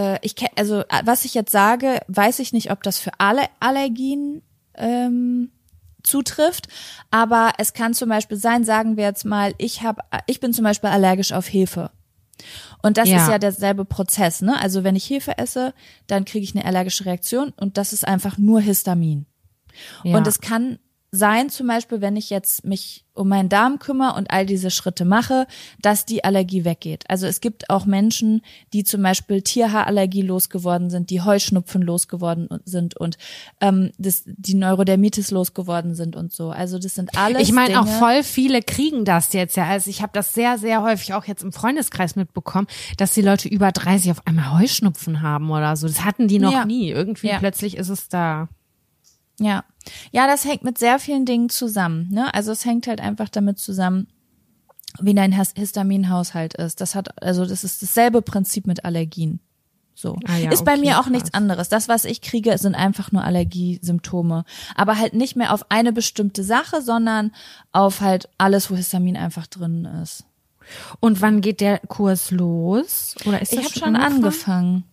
was ich jetzt sage, weiß ich nicht, ob das für alle Allergien zutrifft, aber es kann zum Beispiel sein, sagen wir jetzt mal, ich bin zum Beispiel allergisch auf Hefe. Und das ist ja derselbe Prozess, ne? Also wenn ich Hefe esse, dann kriege ich eine allergische Reaktion und das ist einfach nur Histamin. Ja. Und es kann sein, zum Beispiel, wenn ich jetzt mich um meinen Darm kümmere und all diese Schritte mache, dass die Allergie weggeht. Also es gibt auch Menschen, die zum Beispiel Tierhaarallergie losgeworden sind, die Heuschnupfen losgeworden sind und die Neurodermitis losgeworden sind und so. Also das sind alles Ich meine, auch Dinge, voll viele kriegen das jetzt ja. Also ich habe das sehr, sehr häufig auch jetzt im Freundeskreis mitbekommen, dass die Leute über 30 auf einmal Heuschnupfen haben oder so. Das hatten die noch nie. Irgendwie plötzlich ist es da. Ja, das hängt mit sehr vielen Dingen zusammen, ne? Also es hängt halt einfach damit zusammen, wie dein Histaminhaushalt ist. Das ist dasselbe Prinzip mit Allergien. So. Ist bei mir auch nichts anderes. Das, was ich kriege, sind einfach nur Allergiesymptome. Aber halt nicht mehr auf eine bestimmte Sache, sondern auf halt alles, wo Histamin einfach drin ist. Und wann geht der Kurs los? Oder ist das Ich habe schon angefangen.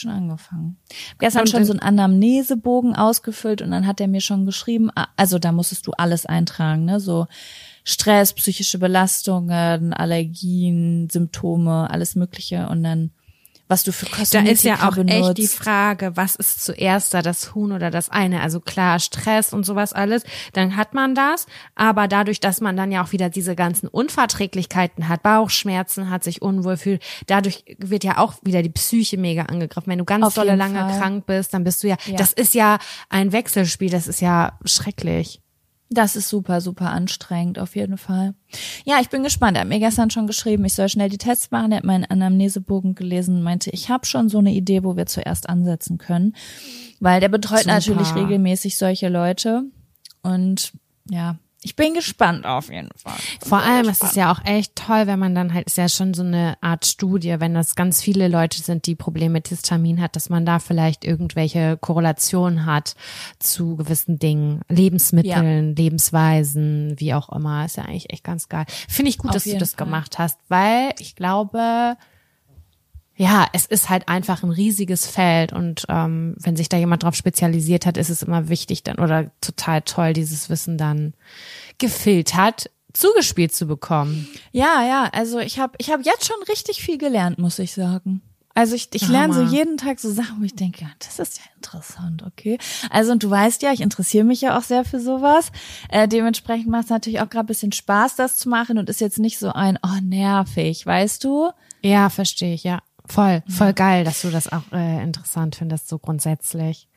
Gestern schon so einen Anamnesebogen ausgefüllt und dann hat er mir schon geschrieben, also da musstest du alles eintragen, ne, so Stress, psychische Belastungen, Allergien, Symptome, alles Mögliche und dann was du für Kosmetika benutzt. Da ist ja auch echt die Frage, was ist zuerst da, das Huhn oder das eine? Also klar, Stress und sowas alles, dann hat man das, aber dadurch, dass man dann ja auch wieder diese ganzen Unverträglichkeiten hat, Bauchschmerzen hat, sich unwohl fühlt, dadurch wird ja auch wieder die Psyche mega angegriffen. Wenn du ganz dolle lange krank bist, dann bist du ja, das ist ja ein Wechselspiel, das ist ja schrecklich. Das ist super, super anstrengend, auf jeden Fall. Ja, ich bin gespannt. Er hat mir gestern schon geschrieben, ich soll schnell die Tests machen. Er hat meinen Anamnesebogen gelesen und meinte, ich habe schon so eine Idee, wo wir zuerst ansetzen können. Weil der betreut natürlich regelmäßig solche Leute. Und ja, ich bin gespannt auf jeden Fall. Vor allem ist es ja auch echt toll, wenn man dann halt, ist ja schon so eine Art Studie, wenn das ganz viele Leute sind, die Probleme mit Histamin hat, dass man da vielleicht irgendwelche Korrelationen hat zu gewissen Dingen, Lebensmitteln, Lebensweisen, wie auch immer. Ist ja eigentlich echt ganz geil. Finde ich gut, dass du das gemacht hast, weil ich glaube, ja, es ist halt einfach ein riesiges Feld und wenn sich da jemand drauf spezialisiert hat, ist es immer wichtig dann oder total toll, dieses Wissen dann gefiltert zugespielt zu bekommen. Ja, also ich hab jetzt schon richtig viel gelernt, muss ich sagen. Also ich lerne so jeden Tag so Sachen, wo ich denke, ja, das ist ja interessant, okay. Also und du weißt ja, ich interessiere mich ja auch sehr für sowas. Dementsprechend macht es natürlich auch gerade ein bisschen Spaß, das zu machen und ist jetzt nicht so nervig, weißt du? Ja, verstehe ich, ja. voll geil, dass du das auch interessant findest, so grundsätzlich.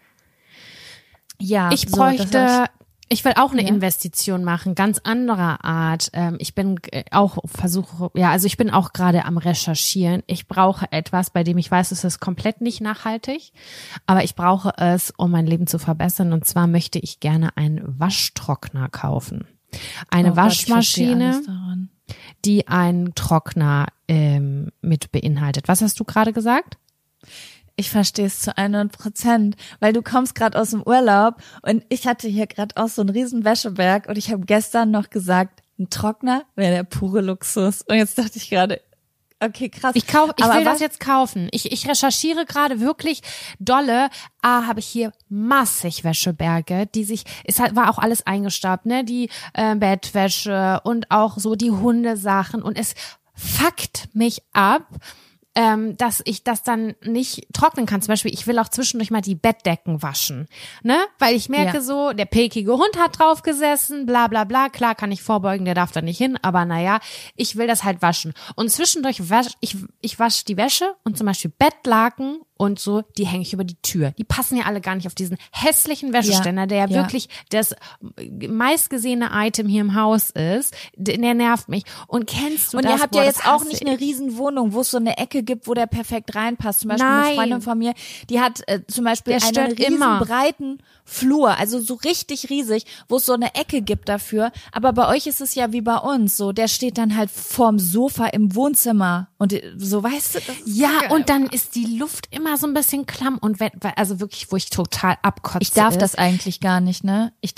Ja, ich bräuchte, ich will auch eine Investition machen, ganz anderer Art. Ich bin auch ich bin auch gerade am Recherchieren. Ich brauche etwas, bei dem ich weiß, es ist komplett nicht nachhaltig, aber ich brauche es, um mein Leben zu verbessern. Und zwar möchte ich gerne einen Waschtrockner kaufen. Eine Waschmaschine, die einen Trockner mit beinhaltet. Was hast du gerade gesagt? Ich verstehe es zu 100%, weil du kommst gerade aus dem Urlaub und ich hatte hier gerade auch so einen riesen Wäscheberg und ich habe gestern noch gesagt, ein Trockner wäre der pure Luxus. Und jetzt dachte ich gerade, okay, krass. Ich will das jetzt kaufen. Ich recherchiere gerade wirklich dolle. Habe ich hier massig Wäscheberge, war auch alles eingestaubt, ne? Die Bettwäsche und auch so die Hundesachen und es fuckt mich ab, dass ich das dann nicht trocknen kann. Zum Beispiel, ich will auch zwischendurch mal die Bettdecken waschen, ne? Weil ich merke so, der pilkige Hund hat drauf gesessen, bla bla bla. Klar kann ich vorbeugen, der darf da nicht hin, aber naja, ich will das halt waschen. Und zwischendurch ich wasche die Wäsche und zum Beispiel Bettlaken und so, die hänge ich über die Tür. Die passen ja alle gar nicht auf diesen hässlichen Wäscheständer, der ja wirklich das meistgesehene Item hier im Haus ist. Der nervt mich. Und kennst du das? Und ihr habt ja jetzt auch nicht eine riesen Wohnung, wo es so eine Ecke gibt, wo der perfekt reinpasst. Zum Beispiel eine Freundin von mir, die hat zum Beispiel einen riesen breiten Flur, also so richtig riesig, wo es so eine Ecke gibt dafür. Aber bei euch ist es ja wie bei uns so, der steht dann halt vorm Sofa im Wohnzimmer und so, weißt du? Ja, und dann ist die Luft immer so ein bisschen klamm und also wirklich, wo ich total abkotze. Ich darf das eigentlich gar nicht, ne? Ich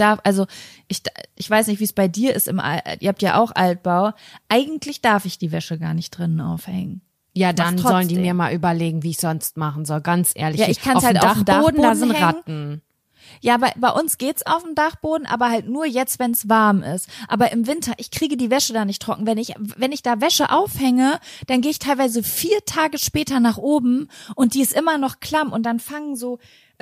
weiß nicht, wie es bei dir ist ihr habt ja auch Altbau. Eigentlich darf ich die Wäsche gar nicht drinnen aufhängen. Ja, dann sollen die mir mal überlegen, wie ich sonst machen soll, ganz ehrlich. Ja, ich kann es halt auf dem Dachboden, da sind Ratten. Ja, bei uns geht's auf dem Dachboden, aber halt nur jetzt, wenn es warm ist. Aber im Winter, ich kriege die Wäsche da nicht trocken. Wenn ich da Wäsche aufhänge, dann gehe ich teilweise 4 Tage später nach oben und die ist immer noch klamm und dann fangen so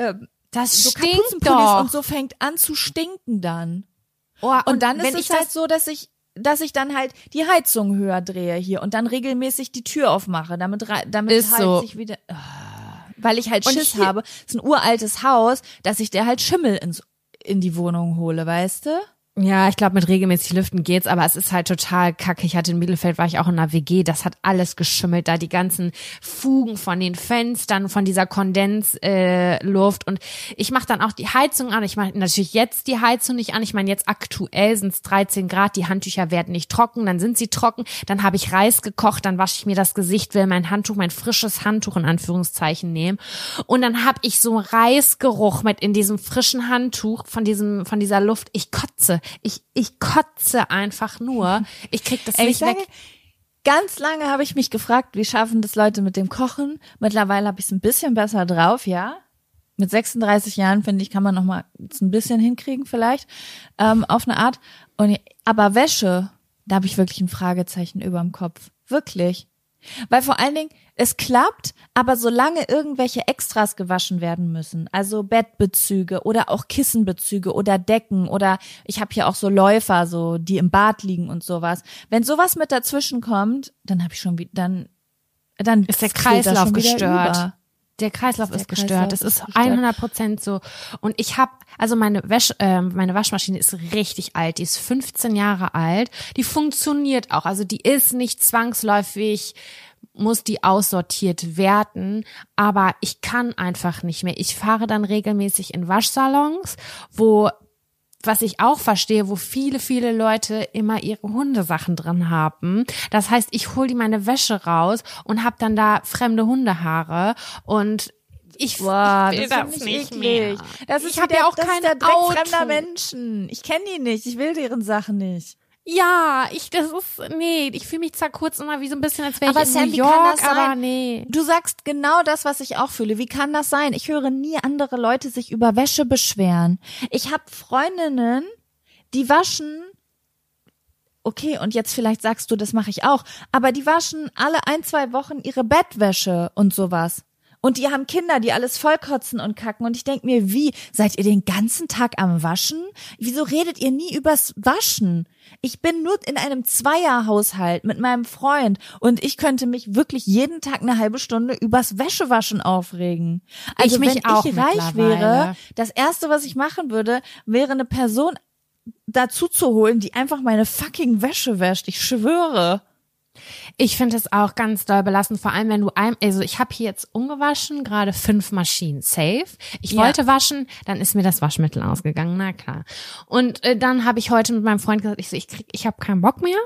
das so stinkt Kapuzenpullis doch. und so fängt an zu stinken dann. Oh, und dann ist es halt so, dass ich dann halt die Heizung höher drehe hier und dann regelmäßig die Tür aufmache, damit ist halt so. sich wieder weil ich halt Schiss habe. Es ist ein uraltes Haus, dass ich der halt Schimmel in die Wohnung hole, weißt du? Ja, ich glaube, mit regelmäßig Lüften geht's, aber es ist halt total kacke. Ich hatte in Bielefeld, war ich auch in einer WG, das hat alles geschimmelt, da die ganzen Fugen von den Fenstern, von dieser Kondensluft und ich mache dann auch die Heizung an. Ich mache natürlich jetzt die Heizung nicht an. Ich meine, jetzt aktuell sind es 13 Grad, die Handtücher werden nicht trocken, dann sind sie trocken, dann habe ich Reis gekocht, dann wasche ich mir das Gesicht, will mein frisches Handtuch in Anführungszeichen nehmen und dann habe ich so Reisgeruch mit in diesem frischen Handtuch von dieser Luft. Ich kotze. Ich kotze einfach nur. Ich krieg das nicht weg. Ganz lange habe ich mich gefragt, wie schaffen das Leute mit dem Kochen? Mittlerweile habe ich es ein bisschen besser drauf, ja. Mit 36 Jahren, finde ich, kann man noch mal ein bisschen hinkriegen vielleicht, auf eine Art. Aber Wäsche, da habe ich wirklich ein Fragezeichen überm Kopf. Wirklich. Weil vor allen Dingen, es klappt, aber solange irgendwelche Extras gewaschen werden müssen, also Bettbezüge oder auch Kissenbezüge oder Decken oder ich habe hier auch so Läufer, so die im Bad liegen und sowas. Wenn sowas mit dazwischen kommt, dann habe ich schon wieder, dann ist der Kreislauf gestört. Der Kreislauf ist gestört. Es ist 100% so. Und ich habe, also meine Waschmaschine ist richtig alt. Die ist 15 Jahre alt. Die funktioniert auch. Also die ist nicht zwangsläufig, muss die aussortiert werden. Aber ich kann einfach nicht mehr. Ich fahre dann regelmäßig in Waschsalons, was ich auch verstehe, wo viele Leute immer ihre Hundesachen drin haben. Das heißt, ich hole meine Wäsche raus und habe dann da fremde Hundehaare und ich will das nicht mehr. Ich habe ja auch keine Auto. Fremder Menschen. Ich kenne die nicht. Ich will deren Sachen nicht. Ja, ich fühle mich zwar kurz immer wie so ein bisschen, als wäre ich in Sam, New York, aber nee. Du sagst genau das, was ich auch fühle. Wie kann das sein? Ich höre nie andere Leute sich über Wäsche beschweren. Ich habe Freundinnen, die waschen, okay, und jetzt vielleicht sagst du, das mache ich auch, aber die waschen alle 1-2 Wochen ihre Bettwäsche und sowas. Und die haben Kinder, die alles vollkotzen und kacken. Und ich denk mir, wie? Seid ihr den ganzen Tag am Waschen? Wieso redet ihr nie übers Waschen? Ich bin nur in einem Zweierhaushalt mit meinem Freund und ich könnte mich wirklich jeden Tag eine halbe Stunde übers Wäschewaschen aufregen. Also Ich mich wenn auch ich reich mittlerweile. wäre, das Erste, was ich machen würde, wäre eine Person dazu zu holen, die einfach meine fucking Wäsche wäscht. Ich schwöre. Ich finde es auch ganz doll belastend, vor allem wenn du also ich habe hier jetzt ungewaschen, gerade 5 Maschinen safe. Ich wollte waschen, dann ist mir das Waschmittel ausgegangen, na klar. Und dann habe ich heute mit meinem Freund gesagt, ich habe keinen Bock mehr.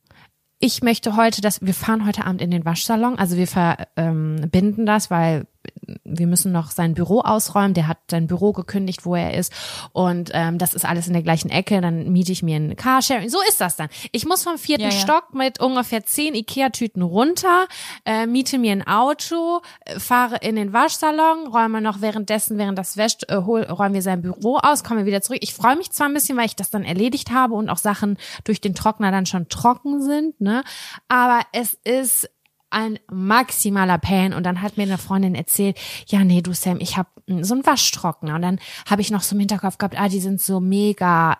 Ich möchte heute, wir fahren heute Abend in den Waschsalon, also wir verbinden das, weil wir müssen noch sein Büro ausräumen, der hat sein Büro gekündigt, wo er ist und das ist alles in der gleichen Ecke, dann miete ich mir ein Carsharing, so ist das dann. Ich muss vom 4. Stock mit ungefähr 10 Ikea-Tüten runter, miete mir ein Auto, fahre in den Waschsalon, räume noch während das wäscht, räumen wir sein Büro aus, kommen wir wieder zurück. Ich freue mich zwar ein bisschen, weil ich das dann erledigt habe und auch Sachen durch den Trockner dann schon trocken sind, ne, aber es ist ein maximaler Pain. Und dann hat mir eine Freundin erzählt, ja, nee, du Sam, ich habe so einen Waschtrockner. Und dann habe ich noch so im Hinterkopf gehabt, die sind so mega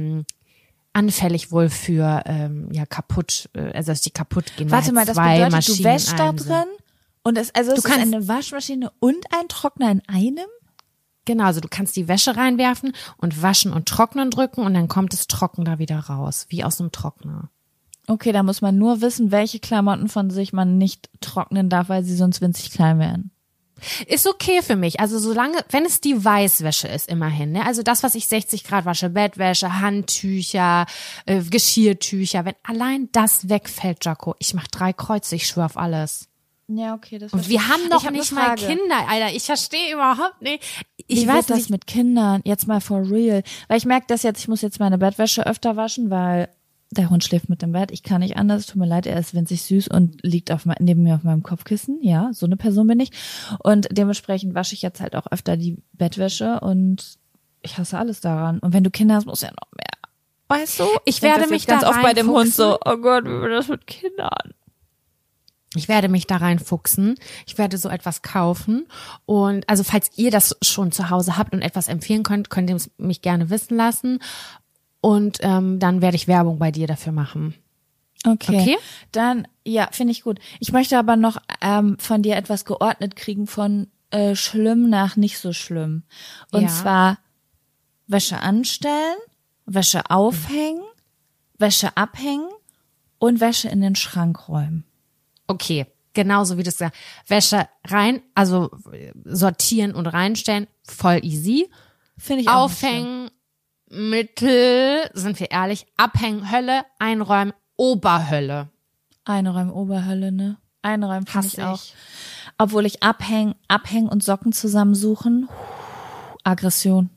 anfällig wohl für kaputt, also dass die kaputt gehen. Warte mal, das bedeutet, Maschinen, du wäschst da drin und es ist eine Waschmaschine und ein Trockner in einem? Genau, also du kannst die Wäsche reinwerfen und waschen und trocknen drücken und dann kommt es trocken da wieder raus, wie aus einem Trockner. Okay, da muss man nur wissen, welche Klamotten von sich man nicht trocknen darf, weil sie sonst winzig klein werden. Ist okay für mich. Also solange, wenn es die Weißwäsche ist, immerhin. Ne? Also das, was ich 60 Grad wasche, Bettwäsche, Handtücher, Geschirrtücher, wenn allein das wegfällt, Jaco, ich mach 3 Kreuze, ich schwöre auf alles. Ja, okay, das Und wir haben doch nicht mal Kinder, Alter. Ich verstehe überhaupt nicht. Wie weiß das mit Kindern? Jetzt mal for real. Weil ich merke das jetzt, ich muss jetzt meine Bettwäsche öfter waschen, weil der Hund schläft mit dem Bett. Ich kann nicht anders. Tut mir leid, er ist winzig süß und liegt neben mir auf meinem Kopfkissen. Ja, so eine Person bin ich. Und dementsprechend wasche ich jetzt halt auch öfter die Bettwäsche und ich hasse alles daran. Und wenn du Kinder hast, muss ja noch mehr. Weißt du? Ich werde mich ganz da oft bei dem Hund reinfuchsen. so, oh Gott, wie wird das mit Kindern? Ich werde mich da reinfuchsen. Ich werde so etwas kaufen. Und also falls ihr das schon zu Hause habt und etwas empfehlen könnt ihr es mich gerne wissen lassen. Und dann werde ich Werbung bei dir dafür machen. Okay. Dann, ja, finde ich gut. Ich möchte aber noch von dir etwas geordnet kriegen von schlimm nach nicht so schlimm. Und zwar Wäsche anstellen, Wäsche aufhängen, Wäsche abhängen und Wäsche in den Schrank räumen. Okay, genauso wie du es gesagt hast. Wäsche rein, also sortieren und reinstellen, voll easy. Finde ich auch Aufhängen, Mittel, sind wir ehrlich, abhängen, Hölle, einräumen, Oberhölle. Einräumen, Oberhölle, ne? Einräumen finde ich auch. Ich. Obwohl ich abhängen und Socken zusammensuchen. Aggression.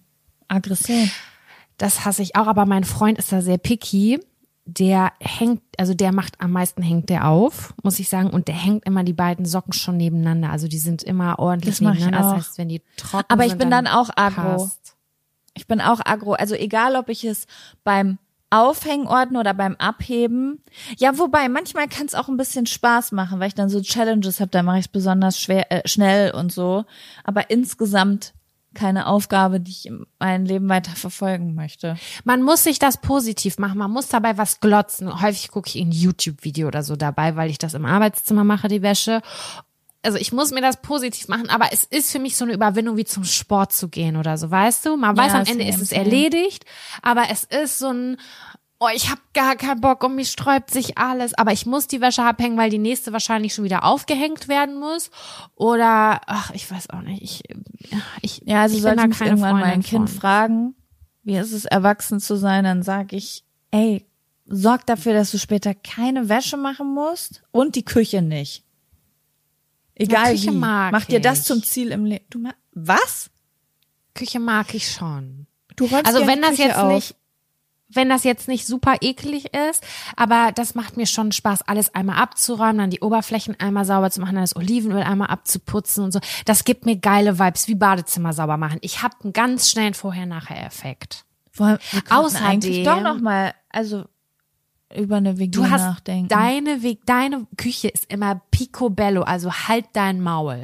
Das hasse ich auch, aber mein Freund ist da sehr picky. Der macht am meisten, hängt der auf, muss ich sagen, und der hängt immer die beiden Socken schon nebeneinander. Also die sind immer ordentlich nebeneinander. Das heißt, wenn die trocken sind, aber ich bin dann auch aggro. Passt. Ich bin auch aggro. Also egal, ob ich es beim Aufhängen ordne oder beim Abheben. Ja, wobei, manchmal kann es auch ein bisschen Spaß machen, weil ich dann so Challenges habe, da mache ich es besonders schnell und so. Aber insgesamt keine Aufgabe, die ich in meinem Leben weiter verfolgen möchte. Man muss sich das positiv machen, man muss dabei was glotzen. Häufig gucke ich ein YouTube-Video oder so dabei, weil ich das im Arbeitszimmer mache, die Wäsche. Also ich muss mir das positiv machen, aber es ist für mich so eine Überwindung, wie zum Sport zu gehen oder so, weißt du? Man weiß, am Ende ist es erledigt, aber es ist so ein, ich habe gar keinen Bock und mich sträubt sich alles, aber ich muss die Wäsche abhängen, weil die nächste wahrscheinlich schon wieder aufgehängt werden muss oder, ich weiß auch nicht. Also sollte mich irgendwann mein Kind fragen, wie ist es, erwachsen zu sein, dann sage ich, ey, sorg dafür, dass du später keine Wäsche machen musst und die Küche nicht. Egal wie. Mach dir das zum Ziel im Leben. Was? Küche mag ich schon. Du räumst also wenn das Küche jetzt auf. nicht, wenn das jetzt nicht super eklig ist, aber das macht mir schon Spaß, alles einmal abzuräumen, dann die Oberflächen einmal sauber zu machen, dann das Olivenöl einmal abzuputzen und so. Das gibt mir geile Vibes, wie Badezimmer sauber machen. Ich habe einen ganz schnellen Vorher-Nachher-Effekt. Außerdem eigentlich doch noch mal, also über eine WG nachdenken. Deine Küche ist immer picobello, also halt dein Maul.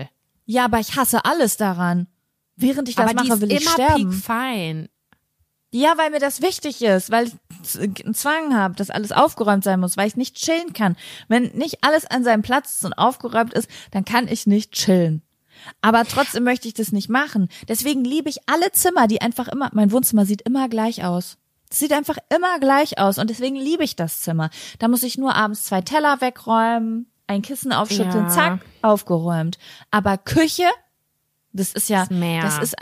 Ja, aber ich hasse alles daran. Während ich das mache, will ich sterben. Aber die ist immer piekfein. Ja, weil mir das wichtig ist, weil ich einen Zwang habe, dass alles aufgeräumt sein muss, weil ich nicht chillen kann. Wenn nicht alles an seinem Platz ist und aufgeräumt ist, dann kann ich nicht chillen. Aber trotzdem möchte ich das nicht machen. Deswegen liebe ich alle Zimmer, die einfach immer, mein Wohnzimmer sieht immer gleich aus. Es sieht einfach immer gleich aus und deswegen liebe ich das Zimmer. Da muss ich nur abends 2 Teller wegräumen, ein Kissen aufschütteln, zack, aufgeräumt. Aber Küche, das ist ja, das ist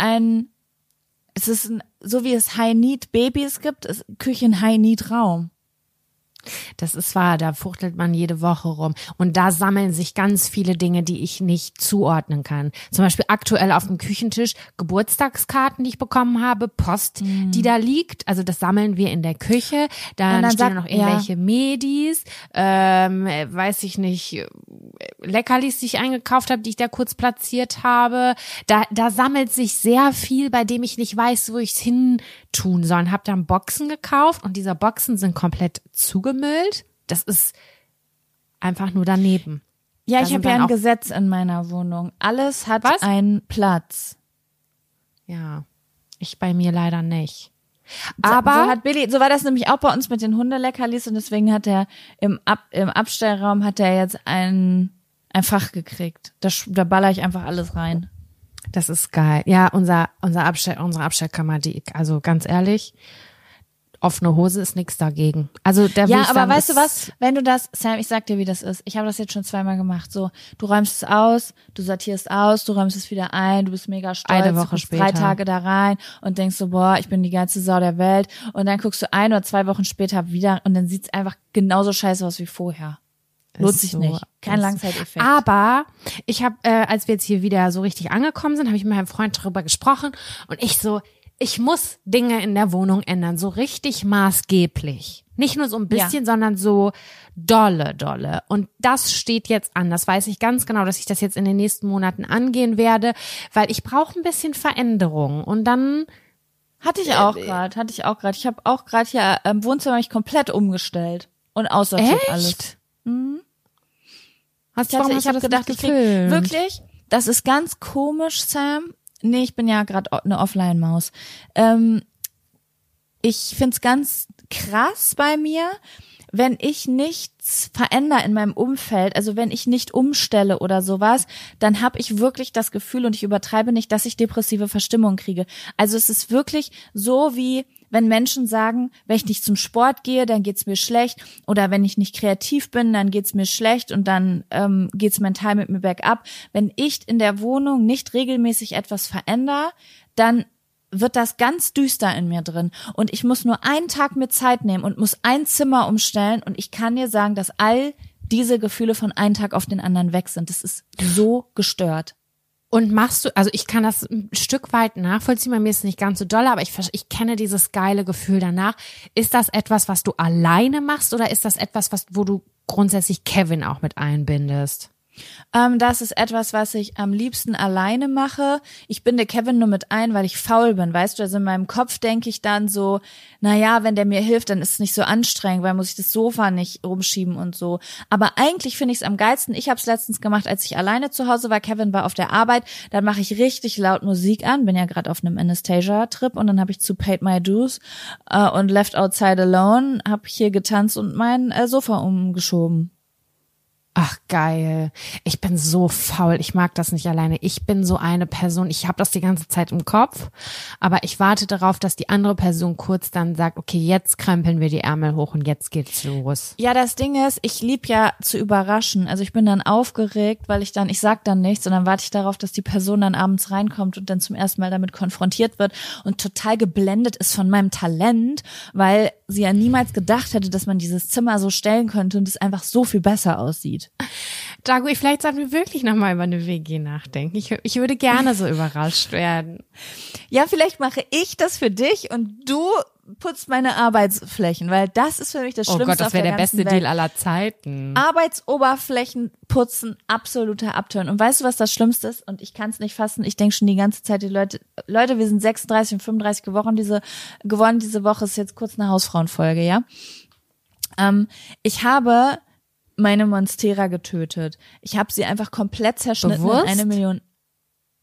so wie es High-Need-Babys gibt, ist Küche ein High-Need-Raum. Das ist wahr, da fuchtelt man jede Woche rum. Und da sammeln sich ganz viele Dinge, die ich nicht zuordnen kann. Zum Beispiel aktuell auf dem Küchentisch Geburtstagskarten, die ich bekommen habe, Post, die da liegt. Also das sammeln wir in der Küche. Dann stehen noch irgendwelche Medis, weiß ich nicht, Leckerlis, die ich eingekauft habe, die ich da kurz platziert habe. Da sammelt sich sehr viel, bei dem ich nicht weiß, wo ich es hin tun soll. Hab dann Boxen gekauft und diese Boxen sind komplett zugemüllt. Das ist einfach nur daneben. Ja, ich habe ja ein Gesetz in meiner Wohnung. Alles hat einen Platz. Ja, ich bei mir leider nicht. Aber so hat Billy, so war das nämlich auch bei uns mit den Hundeleckerlis und deswegen hat er im Abstellraum hat er jetzt ein Fach gekriegt. Da baller ich einfach alles rein. Das ist geil. Ja, unsere Abstellkammer, also ganz ehrlich, offene Hose ist nichts dagegen. Also ja, aber weißt du was? Wenn du das, Sam, ich sag dir, wie das ist. Ich habe das jetzt schon 2-mal gemacht. So, du räumst es aus, du sortierst aus, du räumst es wieder ein, du bist mega stolz. Eine Woche später. 3 Tage da rein und denkst so, boah, ich bin die geilste Sau der Welt. Und dann guckst du 1 oder 2 Wochen später wieder und dann sieht's einfach genauso scheiße aus wie vorher. Lohnt sich nicht. Kein Langzeiteffekt. Aber ich habe, als wir jetzt hier wieder so richtig angekommen sind, habe ich mit meinem Freund darüber gesprochen und ich muss Dinge in der Wohnung ändern, so richtig maßgeblich. Nicht nur so ein bisschen, sondern so dolle. Und das steht jetzt an. Das weiß ich ganz genau, dass ich das jetzt in den nächsten Monaten angehen werde, weil ich brauche ein bisschen Veränderung. Und dann hatte ich auch gerade. Ich habe auch gerade hier im Wohnzimmer mich komplett umgestellt und aussortiert alles. Mhm. Ich habe gedacht, ich krieg wirklich, das ist ganz komisch, Sam. Nee, ich bin ja gerade eine Offline-Maus. Ich find's ganz krass bei mir, wenn ich nichts verändere in meinem Umfeld, also wenn ich nicht umstelle oder sowas, dann habe ich wirklich das Gefühl, und ich übertreibe nicht, dass ich depressive Verstimmung kriege. Also es ist wirklich so, wie wenn Menschen sagen, wenn ich nicht zum Sport gehe, dann geht's mir schlecht, oder wenn ich nicht kreativ bin, dann geht's mir schlecht und dann geht's mental mit mir bergab. Wenn ich in der Wohnung nicht regelmäßig etwas verändere, dann wird das ganz düster in mir drin und ich muss nur einen Tag mir Zeit nehmen und muss ein Zimmer umstellen und ich kann dir sagen, dass all diese Gefühle von einem Tag auf den anderen weg sind. Das ist so gestört. Und machst du, also ich kann das ein Stück weit nachvollziehen, bei mir ist es nicht ganz so doll, aber ich kenne dieses geile Gefühl danach. Ist das etwas, was du alleine machst oder ist das etwas, wo du grundsätzlich Kevin auch mit einbindest? Das ist etwas, was ich am liebsten alleine mache. Ich binde Kevin nur mit ein, weil ich faul bin, weißt du, also in meinem Kopf denke ich dann so, naja, wenn der mir hilft, dann ist es nicht so anstrengend, weil muss ich das Sofa nicht rumschieben und so. Aber eigentlich finde ich es am geilsten. Ich habe es letztens gemacht, als ich alleine zu Hause war. Kevin war auf der Arbeit. Dann mache ich richtig laut Musik an. Bin ja gerade auf einem Anastasia-Trip und dann habe ich zu Paid My Dues und Left Outside Alone, habe hier getanzt und mein Sofa umgeschoben. Ach, geil. Ich bin so faul. Ich mag das nicht alleine. Ich bin so eine Person. Ich habe das die ganze Zeit im Kopf, aber ich warte darauf, dass die andere Person kurz dann sagt, okay, jetzt krempeln wir die Ärmel hoch und jetzt geht's los. Ja, das Ding ist, ich lieb ja zu überraschen. Also ich bin dann aufgeregt, weil ich sag dann nichts und dann warte ich darauf, dass die Person dann abends reinkommt und dann zum ersten Mal damit konfrontiert wird und total geblendet ist von meinem Talent, weil sie ja niemals gedacht hätte, dass man dieses Zimmer so stellen könnte und es einfach so viel besser aussieht. Dago, vielleicht sollten wir wirklich nochmal über eine WG nachdenken. Ich würde gerne so überrascht werden. Ja, vielleicht mache ich das für dich und du putzt meine Arbeitsflächen, weil das ist für mich das Schlimmste. Oh Gott, das wäre der beste Welt. Deal aller Zeiten. Arbeitsoberflächen putzen, absoluter Upturn. Und weißt du, was das Schlimmste ist? Und ich kann es nicht fassen. Ich denke schon die ganze Zeit, die Leute, wir sind 36 und 35 geworden diese Woche, ist jetzt kurz eine Hausfrauenfolge, ja? Ich habe meine Monstera getötet. Ich habe sie einfach komplett zerschnitten Bewusst? in 1 Million.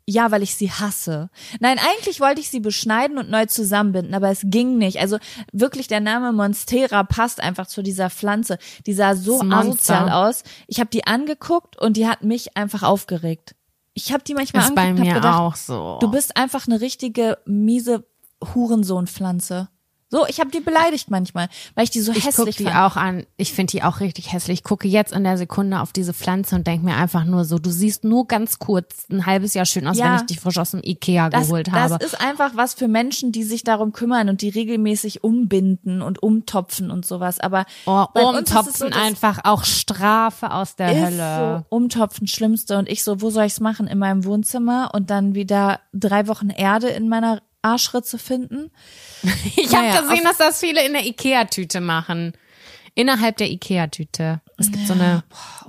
Ja, weil ich sie hasse. Nein, eigentlich wollte ich sie beschneiden und neu zusammenbinden, aber es ging nicht. Also wirklich, der Name Monstera passt einfach zu dieser Pflanze. Die sah so asozial aus. Ich habe die angeguckt und die hat mich einfach aufgeregt. Ich habe die manchmal ist angeguckt bei und mir hab gedacht, auch so. du bist einfach eine richtige miese Hurensohnpflanze. So, ich habe die beleidigt manchmal, weil ich die so hässlich guck die fand. auch an. Ich finde die auch richtig hässlich. Ich gucke jetzt in der Sekunde auf diese Pflanze und denke mir einfach nur so, du siehst nur ganz kurz ein halbes Jahr schön aus, Ja. wenn ich dich frisch aus dem Ikea geholt habe. Das ist einfach was für Menschen, die sich darum kümmern und die regelmäßig umbinden und umtopfen und sowas. Aber bei uns ist es so, Umtopfen einfach auch Strafe aus der ist Hölle. so Umtopfen Schlimmste. Und ich so, wo soll ich's machen? In meinem Wohnzimmer und dann wieder 3 Wochen Erde in meiner Arschritze finden. Ich habe gesehen, dass das viele in der Ikea-Tüte machen. Innerhalb der Ikea-Tüte. Es gibt so eine.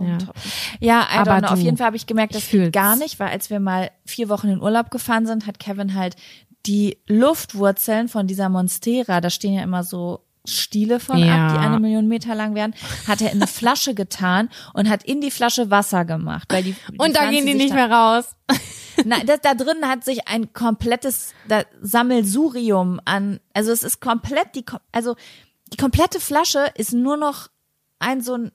Ja, I Aber don't know. Auf du, jeden Fall habe ich gemerkt, das ich geht fühl's. gar nicht, weil als wir mal 4 Wochen in Urlaub gefahren sind, hat Kevin halt die Luftwurzeln von dieser Monstera, da stehen ja immer so Stiele von ab, die 1 Million Meter lang werden, hat er in eine Flasche getan und hat in die Flasche Wasser gemacht. Weil die Und da Pflanze gehen die sich nicht mehr raus. Nein, da drin hat sich ein komplettes Sammelsurium an, also es ist komplett, die komplette Flasche ist nur noch so ein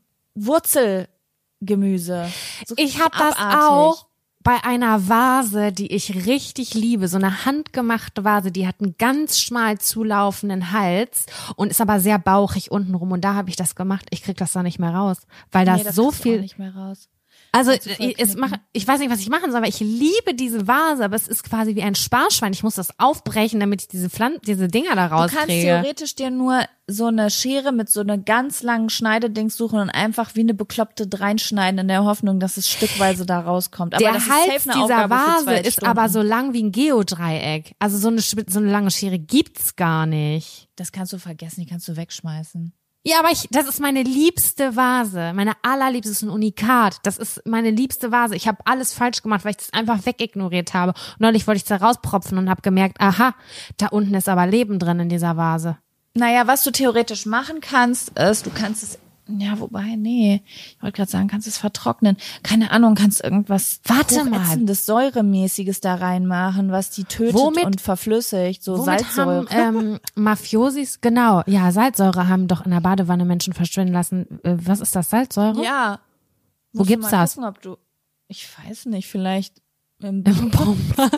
Wurzelgemüse. So Ich habe das abartig. auch bei einer Vase, die ich richtig liebe, so eine handgemachte Vase, die hat einen ganz schmal zulaufenden Hals und ist aber sehr bauchig untenrum und da habe ich das gemacht. Ich krieg das da nicht mehr raus, weil da das so kriegst du viel auch nicht mehr raus. Also Kannst du voll knicken. ich weiß nicht, was ich machen soll, aber ich liebe diese Vase, aber es ist quasi wie ein Sparschwein. Ich muss das aufbrechen, damit ich diese Dinger da Du kannst rauskriege. theoretisch dir nur so eine Schere mit so einer ganz langen Schneidedings suchen und einfach wie eine Bekloppte reinschneiden in der Hoffnung, dass es stückweise da rauskommt. Aber Der das ist Hals safe eine dieser Aufgabe für Vase 2 ist Stunden. aber so lang wie ein Geodreieck. Also so eine lange Schere gibt's gar nicht. Das kannst du vergessen, die kannst du wegschmeißen. Ja, aber das ist meine liebste Vase. Meine allerliebste ist ein Unikat. Das ist meine liebste Vase. Ich habe alles falsch gemacht, weil ich das einfach wegignoriert habe. Und neulich wollte ich da rauspropfen und habe gemerkt, aha, da unten ist aber Leben drin in dieser Vase. Naja, was du theoretisch machen kannst, ist, du kannst es, ja, wobei, nee, ich wollte gerade sagen, kannst es vertrocknen. Keine Ahnung, kannst irgendwas hochätzendes, Säuremäßiges da reinmachen, was die tötet und verflüssigt, so Salzsäure. Haben Mafiosis, genau, ja, Salzsäure haben doch in der Badewanne Menschen verschwinden lassen. Was ist das, Salzsäure? Ja. Wo Musst du gibt's mal das? gucken, ich weiß nicht, vielleicht im Bomber.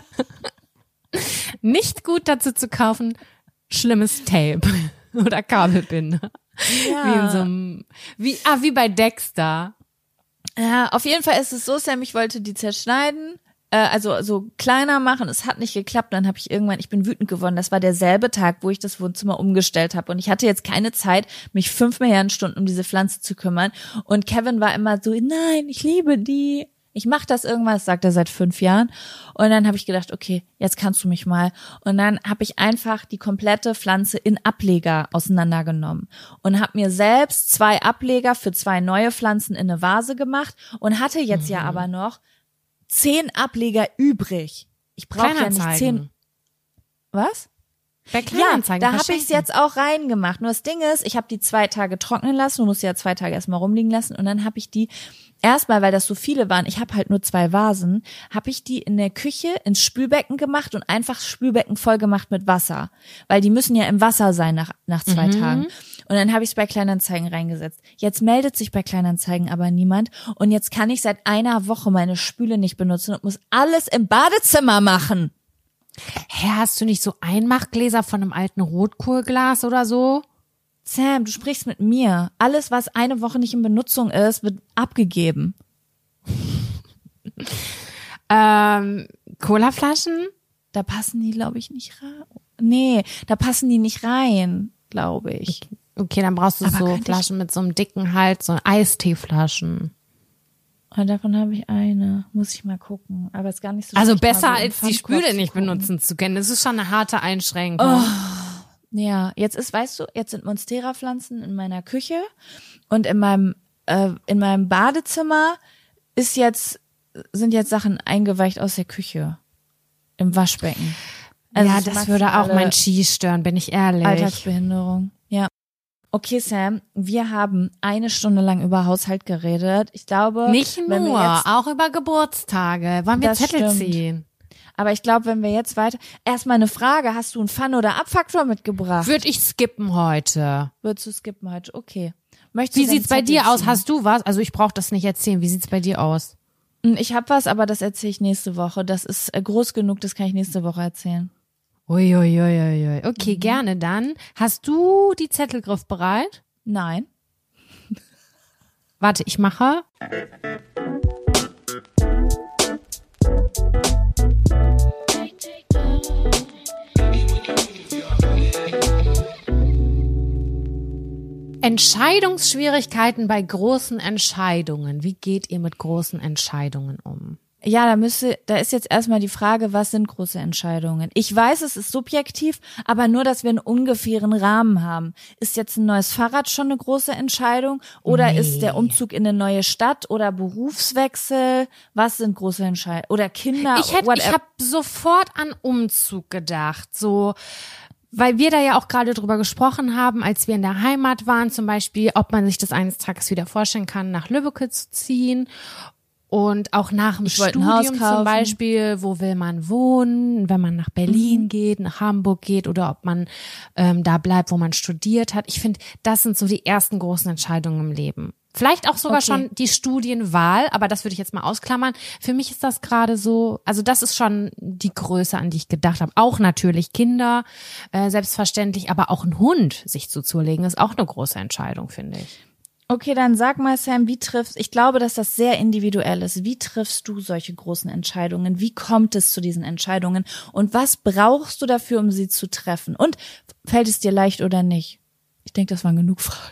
Nicht gut dazu zu kaufen, schlimmes Tape oder Kabelbinder. Ja. Wie in so einem, wie bei Dexter. Ja, auf jeden Fall ist es so, Sam, ich wollte die zerschneiden, also so kleiner machen, es hat nicht geklappt, dann habe ich bin wütend geworden, das war derselbe Tag, wo ich das Wohnzimmer umgestellt habe und ich hatte jetzt keine Zeit, mich 5 Milliarden Stunden um diese Pflanze zu kümmern und Kevin war immer so, nein, ich liebe die, ich mache das irgendwas, sagt er seit 5 Jahren und dann habe ich gedacht, okay, jetzt kannst du mich mal und dann habe ich einfach die komplette Pflanze in Ableger auseinandergenommen und habe mir selbst 2 Ableger für 2 neue Pflanzen in eine Vase gemacht und hatte jetzt ja aber noch 10 Ableger übrig. Ich brauche ja nicht 10. Was? Bei Ja, Kleinanzeigen da habe ich es verschenken. jetzt auch reingemacht. Nur das Ding ist, ich habe die 2 Tage trocknen lassen. Du musst sie ja 2 Tage erstmal rumliegen lassen. Und dann habe ich die erstmal, weil das so viele waren, ich habe halt nur 2 Vasen, habe ich die in der Küche ins Spülbecken gemacht und einfach das Spülbecken voll gemacht mit Wasser. Weil die müssen ja im Wasser sein nach 2 Tagen. Und dann habe ich es bei Kleinanzeigen reingesetzt. Jetzt meldet sich bei Kleinanzeigen aber niemand. Und jetzt kann ich seit einer Woche meine Spüle nicht benutzen und muss alles im Badezimmer machen. Hä, hast du nicht so Einmachgläser von einem alten Rotkohlglas oder so? Sam, du sprichst mit mir. Alles, was eine Woche nicht in Benutzung ist, wird abgegeben. Colaflaschen? Da passen die, glaube ich, nicht rein. Nee, da passen die nicht rein, glaube ich. Okay, dann brauchst du Aber so könnte ich- Flaschen mit so einem dicken Hals, so Eisteeflaschen. Und davon habe ich eine. Muss ich mal gucken. Aber ist gar nicht so Also schlecht, mal besser so im als die Pfandkorb Spüle zu nicht gucken. benutzen zu können. Das ist schon eine harte Einschränkung. Ja, jetzt ist, weißt du, jetzt sind Monstera-Pflanzen in meiner Küche und in meinem Badezimmer sind jetzt Sachen eingeweicht aus der Küche. Im Waschbecken. Also ja, es das würde auch maximale mein Ski stören, bin ich ehrlich. Alltagsbehinderung. Ja. Okay, Sam, wir haben 1 Stunde lang über Haushalt geredet. Ich glaube, Nicht wenn wir nur, jetzt, auch über Geburtstage. Wollen wir Das Zettel stimmt. ziehen? Aber ich glaube, wenn wir jetzt weiter... Erstmal eine Frage, hast du einen Fun- oder Abfaktor mitgebracht? Würde ich skippen heute. Würdest du skippen heute? Okay. Wie sieht's bei dir aus? Hast du was? Also ich brauche das nicht erzählen. Wie sieht's bei dir aus? Ich habe was, aber das erzähle ich nächste Woche. Das ist groß genug, das kann ich nächste Woche erzählen. Uiuiuiui. Okay, gerne dann. Hast du die Zettelgriff bereit? Nein. Warte, ich mache. Entscheidungsschwierigkeiten bei großen Entscheidungen. Wie geht ihr mit großen Entscheidungen um? Ja, da ist jetzt erstmal die Frage, was sind große Entscheidungen? Ich weiß, es ist subjektiv, aber nur, dass wir einen ungefähren Rahmen haben. Ist jetzt ein neues Fahrrad schon eine große Entscheidung? Oder ist der Umzug in eine neue Stadt oder Berufswechsel? Was sind große Entscheidungen? Oder Kinder? Ich habe sofort an Umzug gedacht, so, weil wir da ja auch gerade drüber gesprochen haben, als wir in der Heimat waren, zum Beispiel, ob man sich das eines Tages wieder vorstellen kann, nach Lübbecke zu ziehen. Und auch nach dem Studium zum Beispiel, wo will man wohnen, wenn man nach Berlin geht, nach Hamburg geht oder ob man da bleibt, wo man studiert hat. Ich finde, das sind so die ersten großen Entscheidungen im Leben. Vielleicht auch sogar schon die Studienwahl, aber das würde ich jetzt mal ausklammern. Für mich ist das gerade so, also das ist schon die Größe, an die ich gedacht habe. Auch natürlich Kinder, selbstverständlich, aber auch ein Hund sich zuzulegen, ist auch eine große Entscheidung, finde ich. Okay, dann sag mal, Sam, ich glaube, dass das sehr individuell ist. Wie triffst du solche großen Entscheidungen? Wie kommt es zu diesen Entscheidungen? Und was brauchst du dafür, um sie zu treffen? Und fällt es dir leicht oder nicht? Ich denke, das waren genug Fragen.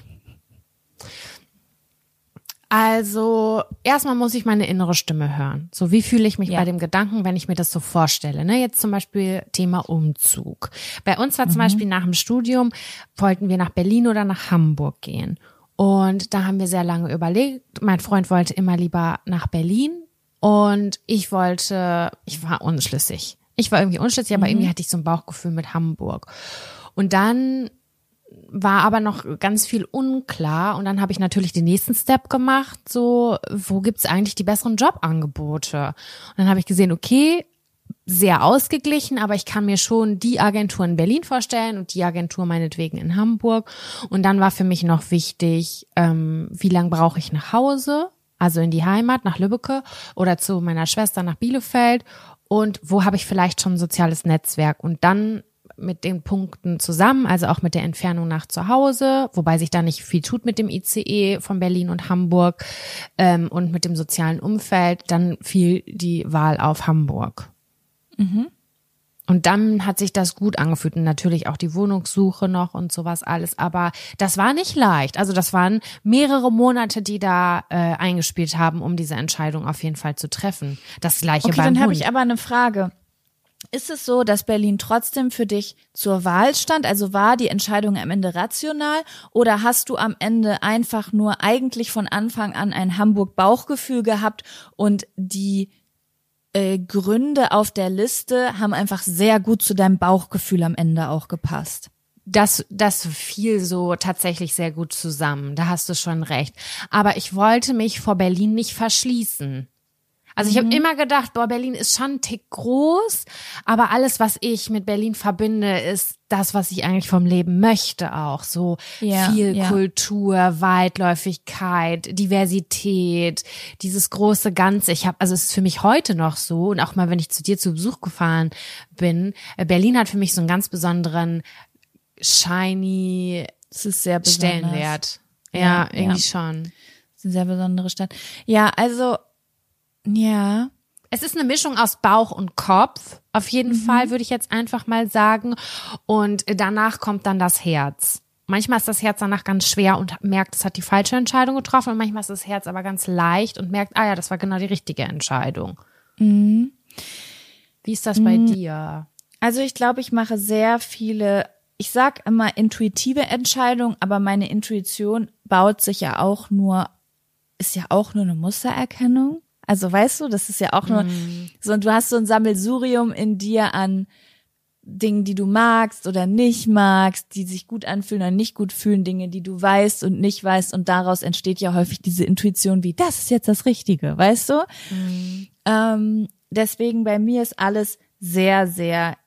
Also, erstmal muss ich meine innere Stimme hören. So, wie fühle ich mich bei dem Gedanken, wenn ich mir das so vorstelle? Ne, jetzt zum Beispiel Thema Umzug. Bei uns war zum Beispiel nach dem Studium, wollten wir nach Berlin oder nach Hamburg gehen. Und da haben wir sehr lange überlegt. Mein Freund wollte immer lieber nach Berlin und ich war unschlüssig. Aber irgendwie hatte ich so ein Bauchgefühl mit Hamburg. Und dann war aber noch ganz viel unklar und dann habe ich natürlich den nächsten Step gemacht, so, wo gibt's eigentlich die besseren Jobangebote? Und dann habe ich gesehen, okay, sehr ausgeglichen, aber ich kann mir schon die Agentur in Berlin vorstellen und die Agentur meinetwegen in Hamburg. Und dann war für mich noch wichtig, wie lange brauche ich nach Hause, also in die Heimat, nach Lübbecke oder zu meiner Schwester nach Bielefeld und wo habe ich vielleicht schon ein soziales Netzwerk und dann mit den Punkten zusammen, also auch mit der Entfernung nach zu Hause, wobei sich da nicht viel tut mit dem ICE von Berlin und Hamburg und mit dem sozialen Umfeld, dann fiel die Wahl auf Hamburg. Und dann hat sich das gut angefühlt und natürlich auch die Wohnungssuche noch und sowas alles, aber das war nicht leicht. Also das waren mehrere Monate, die da eingespielt haben, um diese Entscheidung auf jeden Fall zu treffen. Das Gleiche beim Hund. Okay, dann habe ich aber eine Frage. Ist es so, dass Berlin trotzdem für dich zur Wahl stand? Also war die Entscheidung am Ende rational oder hast du am Ende einfach nur eigentlich von Anfang an ein Hamburg-Bauchgefühl gehabt und die Gründe auf der Liste haben einfach sehr gut zu deinem Bauchgefühl am Ende auch gepasst? Das fiel so tatsächlich sehr gut zusammen. Da hast du schon recht. Aber ich wollte mich vor Berlin nicht verschließen. Also ich habe immer gedacht, Berlin ist schon ein Tick groß, aber alles, was ich mit Berlin verbinde, ist das, was ich eigentlich vom Leben möchte auch. So viel Kultur, Weitläufigkeit, Diversität, dieses große Ganze. Es ist für mich heute noch so und auch mal, wenn ich zu dir zu Besuch gefahren bin, Berlin hat für mich so einen ganz besonderen shiny Stellenwert. Ja, irgendwie schon. Das ist eine sehr besondere Stadt. Ja, also ja. Es ist eine Mischung aus Bauch und Kopf, auf jeden Fall, würde ich jetzt einfach mal sagen. Und danach kommt dann das Herz. Manchmal ist das Herz danach ganz schwer und merkt, es hat die falsche Entscheidung getroffen. Und manchmal ist das Herz aber ganz leicht und merkt, das war genau die richtige Entscheidung. Wie ist das bei dir? Also ich glaube, ich mache sehr viele, ich sag immer intuitive Entscheidungen, aber meine Intuition ist ja auch nur eine Mustererkennung. Also weißt du, das ist ja auch nur so, und du hast so ein Sammelsurium in dir an Dingen, die du magst oder nicht magst, die sich gut anfühlen oder nicht gut fühlen, Dinge, die du weißt und nicht weißt, und daraus entsteht ja häufig diese Intuition wie, das ist jetzt das Richtige, weißt du? Deswegen bei mir ist alles sehr, sehr,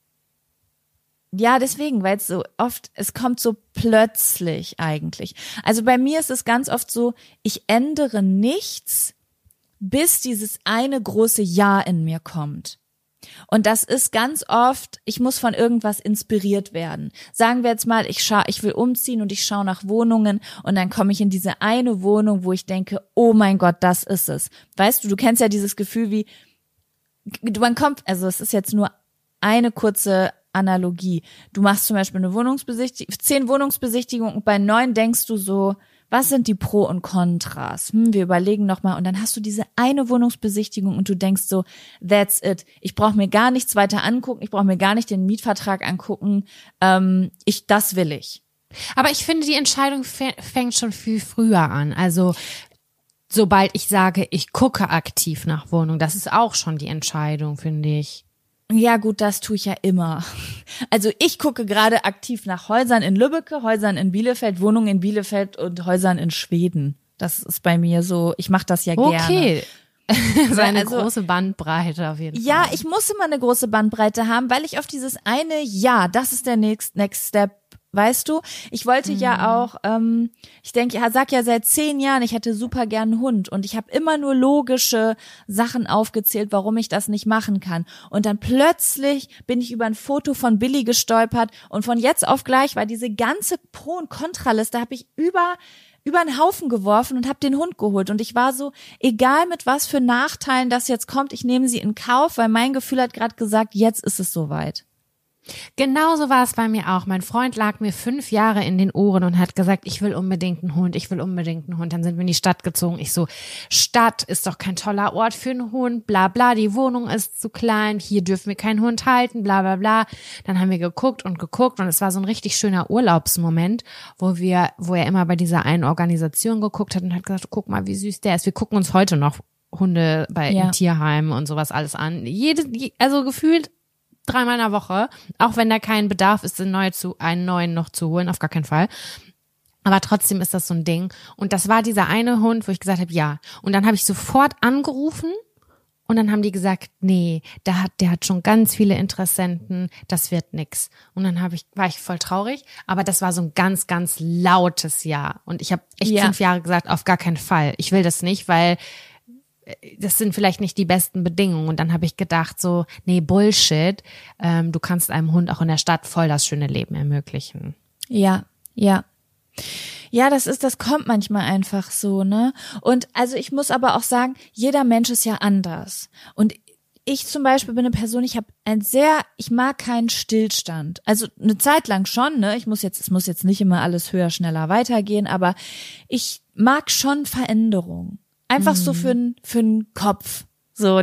ja, deswegen, weil es so oft, es kommt so plötzlich eigentlich. Also bei mir ist es ganz oft so, ich ändere nichts, bis dieses eine große Ja in mir kommt. Und das ist ganz oft, ich muss von irgendwas inspiriert werden. Sagen wir jetzt mal, ich will umziehen und ich schaue nach Wohnungen und dann komme ich in diese eine Wohnung, wo ich denke, oh mein Gott, das ist es. Weißt du, du kennst ja dieses Gefühl wie, man kommt, also es ist jetzt nur eine kurze Analogie. Du machst zum Beispiel 10 Wohnungsbesichtigungen und bei 9 denkst du so, was sind die Pro und Kontras? Wir überlegen nochmal und dann hast du diese eine Wohnungsbesichtigung und du denkst so, that's it. Ich brauche mir gar nichts weiter angucken, ich brauche mir gar nicht den Mietvertrag angucken. Das will ich. Aber ich finde, die Entscheidung fängt schon viel früher an. Also sobald ich sage, ich gucke aktiv nach Wohnung, das ist auch schon die Entscheidung, finde ich. Ja gut, das tue ich ja immer. Also ich gucke gerade aktiv nach Häusern in Lübbecke, Häusern in Bielefeld, Wohnungen in Bielefeld und Häusern in Schweden. Das ist bei mir so, ich mache das ja gerne. Okay. So eine große Bandbreite auf jeden Fall. Ja, ich muss immer eine große Bandbreite haben, weil ich auf dieses eine Ja, das ist der next Step, weißt du? Ich wollte ja auch, ich sag ja seit 10 Jahren, ich hätte super gern einen Hund und ich habe immer nur logische Sachen aufgezählt, warum ich das nicht machen kann. Und dann plötzlich bin ich über ein Foto von Billy gestolpert und von jetzt auf gleich war diese ganze Pro- und Kontraliste, habe ich über einen Haufen geworfen und habe den Hund geholt. Und ich war so, egal mit was für Nachteilen das jetzt kommt, ich nehme sie in Kauf, weil mein Gefühl hat gerade gesagt, jetzt ist es soweit. Genauso war es bei mir auch. Mein Freund lag mir 5 Jahre in den Ohren und hat gesagt, ich will unbedingt einen Hund, ich will unbedingt einen Hund. Dann sind wir in die Stadt gezogen. Ich so, Stadt ist doch kein toller Ort für einen Hund, bla bla, die Wohnung ist zu klein, hier dürfen wir keinen Hund halten, bla bla bla. Dann haben wir geguckt und es war so ein richtig schöner Urlaubsmoment, wo er immer bei dieser einen Organisation geguckt hat und hat gesagt, guck mal, wie süß der ist. Wir gucken uns heute noch Hunde im Tierheim und sowas alles an. Also gefühlt 3-mal in der Woche, auch wenn da kein Bedarf ist, einen neuen noch zu holen, auf gar keinen Fall. Aber trotzdem ist das so ein Ding. Und das war dieser eine Hund, wo ich gesagt habe, ja. Und dann habe ich sofort angerufen und dann haben die gesagt, nee, der hat schon ganz viele Interessenten, das wird nix. Und dann war ich voll traurig, aber das war so ein ganz, ganz lautes Ja. Und ich habe echt 5 Jahre gesagt, auf gar keinen Fall. Ich will das nicht, weil das sind vielleicht nicht die besten Bedingungen. Und dann habe ich gedacht so, nee, Bullshit, du kannst einem Hund auch in der Stadt voll das schöne Leben ermöglichen. Ja. Ja, das kommt manchmal einfach so, ne? Und also ich muss aber auch sagen, jeder Mensch ist ja anders. Und ich zum Beispiel bin eine Person, ich mag keinen Stillstand. Also eine Zeit lang schon, ne? Es muss jetzt nicht immer alles höher, schneller weitergehen, aber ich mag schon Veränderung. Einfach so für den Kopf. So,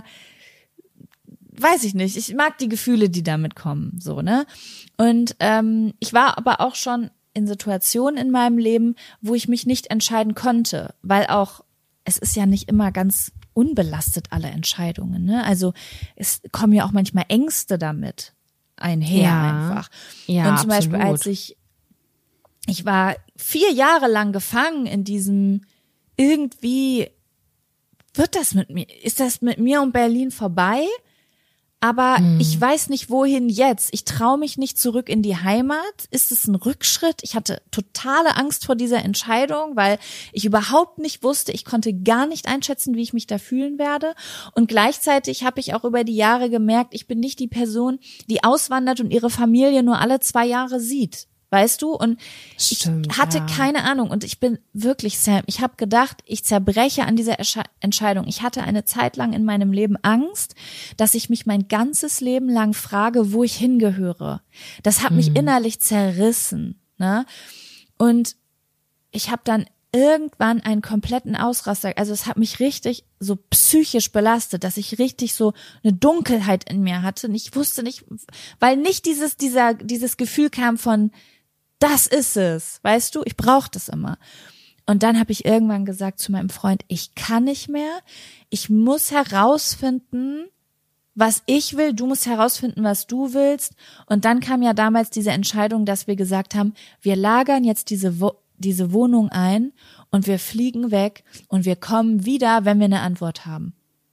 weiß ich nicht. Ich mag die Gefühle, die damit kommen, so, ne? Und ich war aber auch schon in Situationen in meinem Leben, wo ich mich nicht entscheiden konnte, weil auch, es ist ja nicht immer ganz unbelastet, alle Entscheidungen, ne? Also es kommen ja auch manchmal Ängste damit einher einfach. Ja, und zum Beispiel, als ich war 4 Jahre lang gefangen in diesem, irgendwie ist das mit mir und Berlin vorbei? Aber ich weiß nicht, wohin jetzt. Ich traue mich nicht zurück in die Heimat. Ist es ein Rückschritt? Ich hatte totale Angst vor dieser Entscheidung, weil ich überhaupt nicht wusste, ich konnte gar nicht einschätzen, wie ich mich da fühlen werde. Und gleichzeitig habe ich auch über die Jahre gemerkt, ich bin nicht die Person, die auswandert und ihre Familie nur alle 2 Jahre sieht. Weißt du? Und Stimmt, ich hatte keine Ahnung. Und ich bin wirklich, Sam, ich habe gedacht, ich zerbreche an dieser Entscheidung. Ich hatte eine Zeit lang in meinem Leben Angst, dass ich mich mein ganzes Leben lang frage, wo ich hingehöre. Das hat mich innerlich zerrissen. Ne? Und ich habe dann irgendwann einen kompletten Ausraster, also es hat mich richtig so psychisch belastet, dass ich richtig so eine Dunkelheit in mir hatte. Und ich wusste nicht, weil nicht dieses Gefühl kam von, das ist es, weißt du, ich brauche das immer. Und dann habe ich irgendwann gesagt zu meinem Freund, ich kann nicht mehr, ich muss herausfinden, was ich will, du musst herausfinden, was du willst. Und dann kam ja damals diese Entscheidung, dass wir gesagt haben, wir lagern jetzt diese Wohnung ein und wir fliegen weg und wir kommen wieder, wenn wir eine Antwort haben.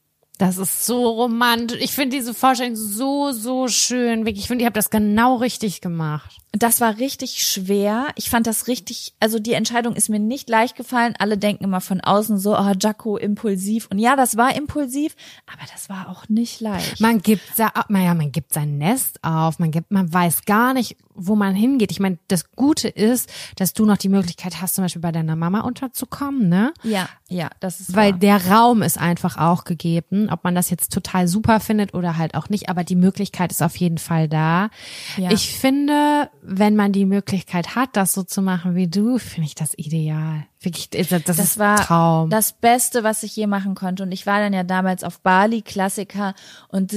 Das ist so romantisch. Ich finde diese Vorstellung so schön. Wirklich, ich finde, ihr habt das genau richtig gemacht. Das war richtig schwer. Ich fand das richtig, also die Entscheidung ist mir nicht leicht gefallen. Alle denken immer von außen so, oh, Jaco, impulsiv. Und ja, das war impulsiv, aber das war auch nicht leicht. Man gibt sein Nest auf, man weiß gar nicht, wo man hingeht. Ich meine, das Gute ist, dass du noch die Möglichkeit hast, zum Beispiel bei deiner Mama unterzukommen, ne? Ja, das ist weil wahr. Der Raum ist einfach auch gegeben, ob man das jetzt total super findet oder halt auch nicht, aber die Möglichkeit ist auf jeden Fall da. Ja. Ich finde, wenn man die Möglichkeit hat, das so zu machen wie du, finde ich das ideal. Wirklich, das ist war Traum. Das Beste, was ich je machen konnte. Und ich war dann ja damals auf Bali, Klassiker. Und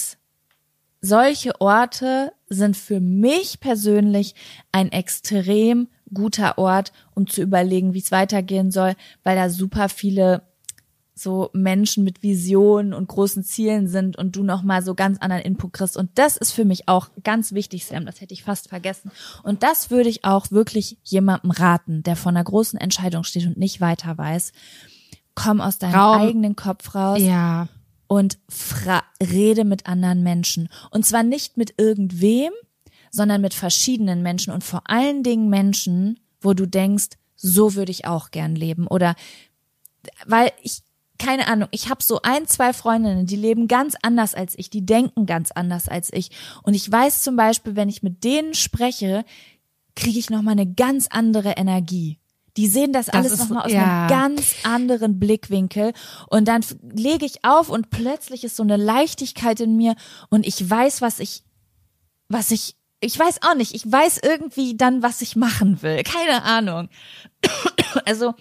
solche Orte sind für mich persönlich ein extrem guter Ort, um zu überlegen, wie es weitergehen soll, weil da super viele so Menschen mit Visionen und großen Zielen sind und du nochmal so ganz anderen Input kriegst. Und das ist für mich auch ganz wichtig, Sam, das hätte ich fast vergessen. Und das würde ich auch wirklich jemandem raten, der vor einer großen Entscheidung steht und nicht weiter weiß. Komm aus deinem eigenen Kopf raus. Ja. Und rede mit anderen Menschen. Und zwar nicht mit irgendwem, sondern mit verschiedenen Menschen und vor allen Dingen Menschen, wo du denkst, so würde ich auch gern leben. Oder weil keine Ahnung, ich habe so 1-2 Freundinnen, die leben ganz anders als ich, die denken ganz anders als ich. Und ich weiß zum Beispiel, wenn ich mit denen spreche, kriege ich nochmal eine ganz andere Energie. Die sehen das alles nochmal aus einem ganz anderen Blickwinkel. Und dann lege ich auf und plötzlich ist so eine Leichtigkeit in mir und ich weiß, ich weiß auch nicht, ich weiß irgendwie dann, was ich machen will. Keine Ahnung. Also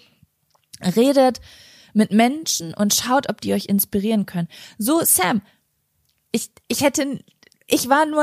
redet mit Menschen und schaut, ob die euch inspirieren können. So, Sam, ich war nur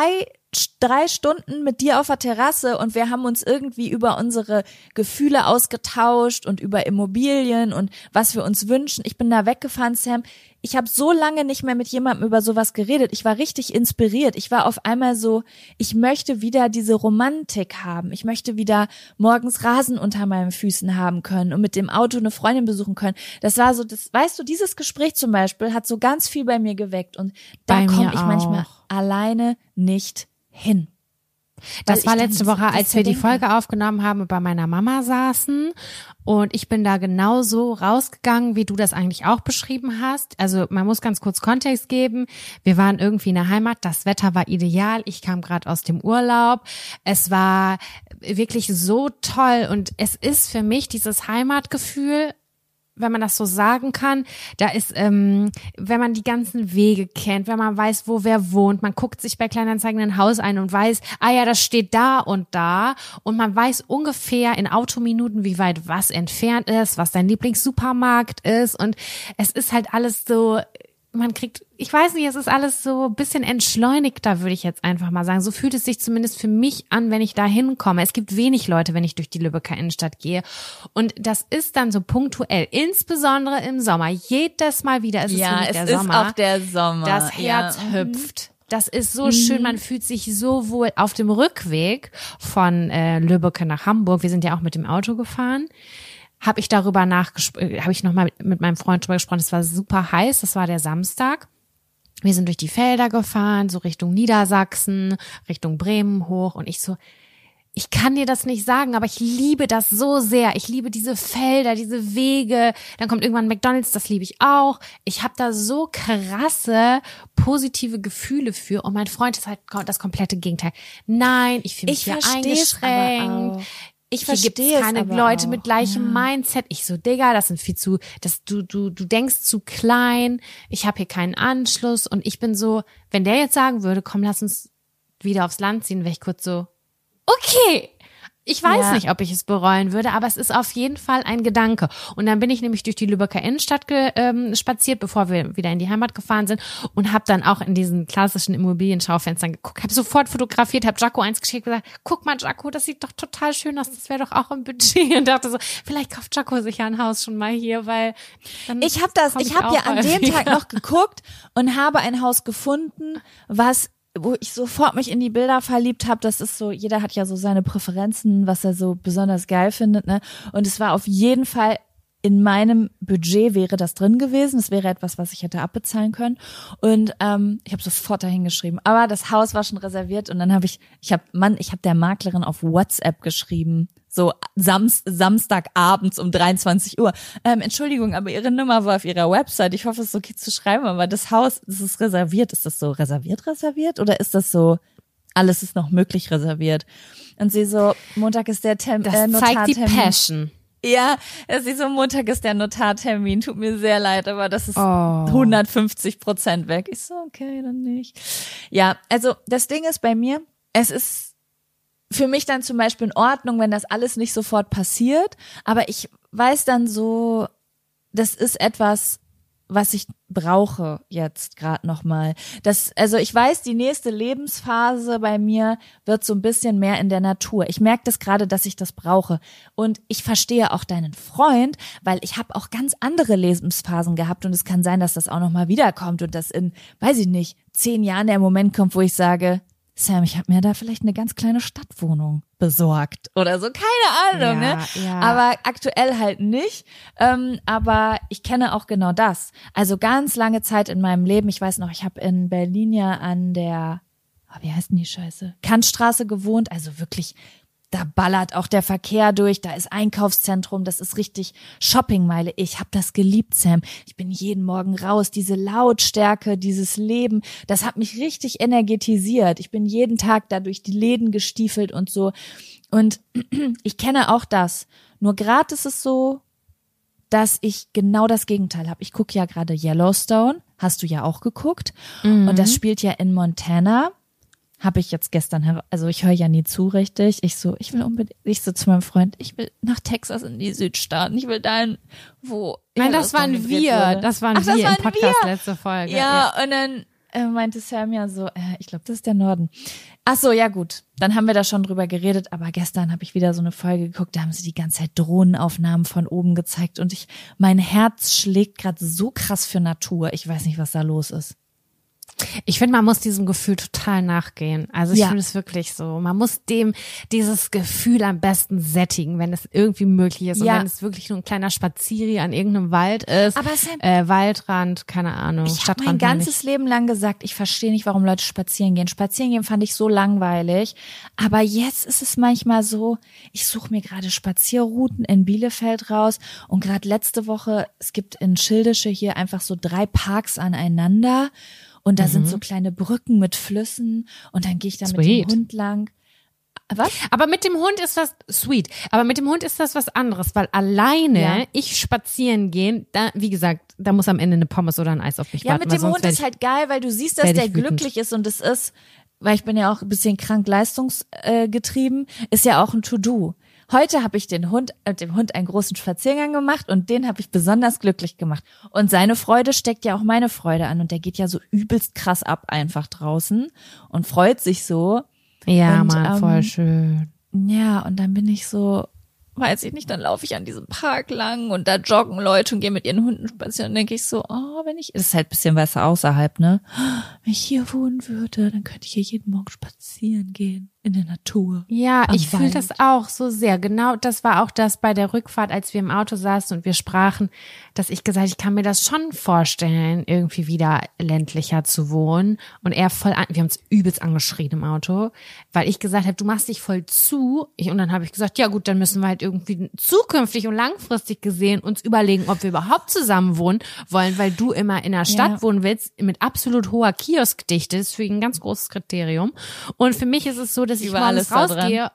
2-3 Stunden mit dir auf der Terrasse und wir haben uns irgendwie über unsere Gefühle ausgetauscht und über Immobilien und was wir uns wünschen. Ich bin da weggefahren, Sam. Ich habe so lange nicht mehr mit jemandem über sowas geredet. Ich war richtig inspiriert. Ich war auf einmal so, ich möchte wieder diese Romantik haben. Ich möchte wieder morgens Rasen unter meinen Füßen haben können und mit dem Auto eine Freundin besuchen können. Das war so, weißt du, dieses Gespräch zum Beispiel hat so ganz viel bei mir geweckt und da komme ich manchmal alleine nicht hin. Das war letzte Woche, als wir die Folge aufgenommen haben und bei meiner Mama saßen und ich bin da genauso rausgegangen, wie du das eigentlich auch beschrieben hast. Also man muss ganz kurz Kontext geben. Wir waren irgendwie in der Heimat, das Wetter war ideal, ich kam gerade aus dem Urlaub. Es war wirklich so toll und es ist für mich dieses Heimatgefühl, wenn man das so sagen kann, da ist, wenn man die ganzen Wege kennt, wenn man weiß, wo wer wohnt, man guckt sich bei Kleinanzeigen ein Haus ein und weiß, das steht da und man weiß ungefähr in Autominuten, wie weit was entfernt ist, was dein Lieblingssupermarkt ist und es ist halt alles so, ich weiß nicht, es ist alles so ein bisschen entschleunigter, würde ich jetzt einfach mal sagen. So fühlt es sich zumindest für mich an, wenn ich da hinkomme. Es gibt wenig Leute, wenn ich durch die Lübecker Innenstadt gehe. Und das ist dann so punktuell, insbesondere im Sommer. Jedes Mal wieder ist es für mich der Sommer. Ja, es ist auch der Sommer. Das Herz hüpft. Das ist so schön, man fühlt sich so wohl. Auf dem Rückweg von Lübeck nach Hamburg, wir sind ja auch mit dem Auto gefahren, habe ich nochmal mit meinem Freund drüber gesprochen. Es war super heiß, das war der Samstag. Wir sind durch die Felder gefahren, so Richtung Niedersachsen, Richtung Bremen hoch und ich kann dir das nicht sagen, aber ich liebe das so sehr. Ich liebe diese Felder, diese Wege. Dann kommt irgendwann McDonald's, das liebe ich auch. Ich habe da so krasse, positive Gefühle für. Und mein Freund ist halt das komplette Gegenteil. Nein, ich fühle mich hier eingeschränkt. Ich verstehe es. Hier gibt's keine Leute mit gleichem Mindset. Ich so, Digga, das sind du denkst zu klein. Ich habe hier keinen Anschluss. Und ich bin so, wenn der jetzt sagen würde, komm, lass uns wieder aufs Land ziehen, wäre ich kurz so, okay. Ich weiß nicht, ob ich es bereuen würde, aber es ist auf jeden Fall ein Gedanke. Und dann bin ich nämlich durch die Lübecker Innenstadt spaziert, bevor wir wieder in die Heimat gefahren sind und habe dann auch in diesen klassischen Immobilienschaufenstern geguckt, habe sofort fotografiert, habe Jaco eins geschickt und gesagt, guck mal Jaco, das sieht doch total schön aus, das wäre doch auch im Budget und dachte so, vielleicht kauft Jaco sich ja ein Haus schon mal hier, weil dann ich habe ja an dem Tag noch geguckt und habe ein Haus gefunden, wo ich sofort mich in die Bilder verliebt habe. Das ist so, jeder hat ja so seine Präferenzen, was er so besonders geil findet, ne? Und es war auf jeden Fall in meinem Budget wäre das drin gewesen. Das wäre etwas, was ich hätte abbezahlen können. Und ich habe sofort dahin geschrieben. Aber das Haus war schon reserviert und dann habe ich habe der Maklerin auf WhatsApp geschrieben. So Samstagabends um 23 Uhr. Entschuldigung, aber Ihre Nummer war auf Ihrer Website. Ich hoffe, es ist okay zu schreiben, aber das Haus, das ist reserviert. Ist das so reserviert? Oder ist das so, alles ist noch möglich reserviert? Und sie so, Montag ist der Notartermin. Das zeigt die Passion. Ja, sie so, Montag ist der Notartermin. Tut mir sehr leid, aber das ist 150% weg. Ich so, okay, dann nicht. Ja, also das Ding ist bei mir, es ist für mich dann zum Beispiel in Ordnung, wenn das alles nicht sofort passiert, aber ich weiß dann so, das ist etwas, was ich brauche jetzt gerade nochmal. Also ich weiß, die nächste Lebensphase bei mir wird so ein bisschen mehr in der Natur. Ich merke das gerade, dass ich das brauche. Und ich verstehe auch deinen Freund, weil ich habe auch ganz andere Lebensphasen gehabt und es kann sein, dass das auch nochmal wiederkommt und dass in, weiß ich nicht, 10 Jahren der Moment kommt, wo ich sage, Sam, ich habe mir da vielleicht eine ganz kleine Stadtwohnung besorgt oder so, keine Ahnung, ne? Ja. Aber aktuell halt nicht. Aber ich kenne auch genau das. Also ganz lange Zeit in meinem Leben, ich weiß noch, ich habe in Berlin ja an der, wie heißt denn die Scheiße? Kantstraße gewohnt, also wirklich, da ballert auch der Verkehr durch, da ist Einkaufszentrum, das ist richtig Shoppingmeile. Ich habe das geliebt, Sam. Ich bin jeden Morgen raus, diese Lautstärke, dieses Leben, das hat mich richtig energetisiert. Ich bin jeden Tag da durch die Läden gestiefelt und so. Und ich kenne auch das. Nur gerade ist es so, dass ich genau das Gegenteil habe. Ich gucke ja gerade Yellowstone, hast du ja auch geguckt. Mhm. Und das spielt ja in Montana. Habe ich jetzt gestern, also ich höre ja nie zu richtig. Ich so zu meinem Freund, ich will nach Texas in die Südstaaten. Ich will dahin, wo. Nein, das waren wir. Das waren wir im Podcast letzte Folge. Ja, und dann meinte Sam ja so, ich glaube, das ist der Norden. Ach so, ja gut. Dann haben wir da schon drüber geredet. Aber gestern habe ich wieder so eine Folge geguckt, da haben sie die ganze Zeit Drohnenaufnahmen von oben gezeigt. Und mein Herz schlägt gerade so krass für Natur. Ich weiß nicht, was da los ist. Ich finde, man muss diesem Gefühl total nachgehen. Also ich finde es wirklich so. Man muss dieses Gefühl am besten sättigen, wenn es irgendwie möglich ist. Und wenn es wirklich nur ein kleiner Spaziergang an irgendeinem Wald ist, aber Sam, Waldrand, keine Ahnung, ich habe mein ganzes Leben lang gesagt, ich verstehe nicht, warum Leute spazieren gehen. Spazieren gehen fand ich so langweilig. Aber jetzt ist es manchmal so, ich suche mir gerade Spazierrouten in Bielefeld raus. Und gerade letzte Woche, es gibt in Schildische hier einfach so 3 Parks aneinander. Und da sind so kleine Brücken mit Flüssen und dann gehe ich da mit dem Hund lang. Was? Aber mit dem Hund ist das sweet. Aber mit dem Hund ist das was anderes, weil alleine ich spazieren gehen, da, wie gesagt, da muss am Ende eine Pommes oder ein Eis auf mich warten. Ja, mit dem Hund ist halt geil, weil du siehst, dass der glücklich ist und es ist, weil ich bin ja auch ein bisschen krank leistungsgetrieben, ist ja auch ein To-Do. Heute habe ich dem Hund einen großen Spaziergang gemacht und den habe ich besonders glücklich gemacht. Und seine Freude steckt ja auch meine Freude an und der geht ja so übelst krass ab einfach draußen und freut sich so. Ja, und, Mann, voll schön. Ja, und dann bin ich so, weiß ich nicht, dann laufe ich an diesem Park lang und da joggen Leute und gehen mit ihren Hunden spazieren und denke ich so, das ist halt ein bisschen weiter außerhalb, ne? Wenn ich hier wohnen würde, dann könnte ich hier jeden Morgen spazieren gehen. In der Natur. Ja, ich fühle das auch so sehr. Genau, das war auch das bei der Rückfahrt, als wir im Auto saßen und wir sprachen, dass ich gesagt, ich kann mir das schon vorstellen, irgendwie wieder ländlicher zu wohnen. Und er wir haben uns übelst angeschrien im Auto, weil ich gesagt habe, du machst dich voll zu. Und dann habe ich gesagt, ja gut, dann müssen wir halt irgendwie zukünftig und langfristig gesehen uns überlegen, ob wir überhaupt zusammen wohnen wollen, weil du immer in der Stadt wohnen willst, mit absolut hoher Kioskdichte. Das ist für ihn ein ganz großes Kriterium. Und für mich ist es so, dass ich morgens rausgehe,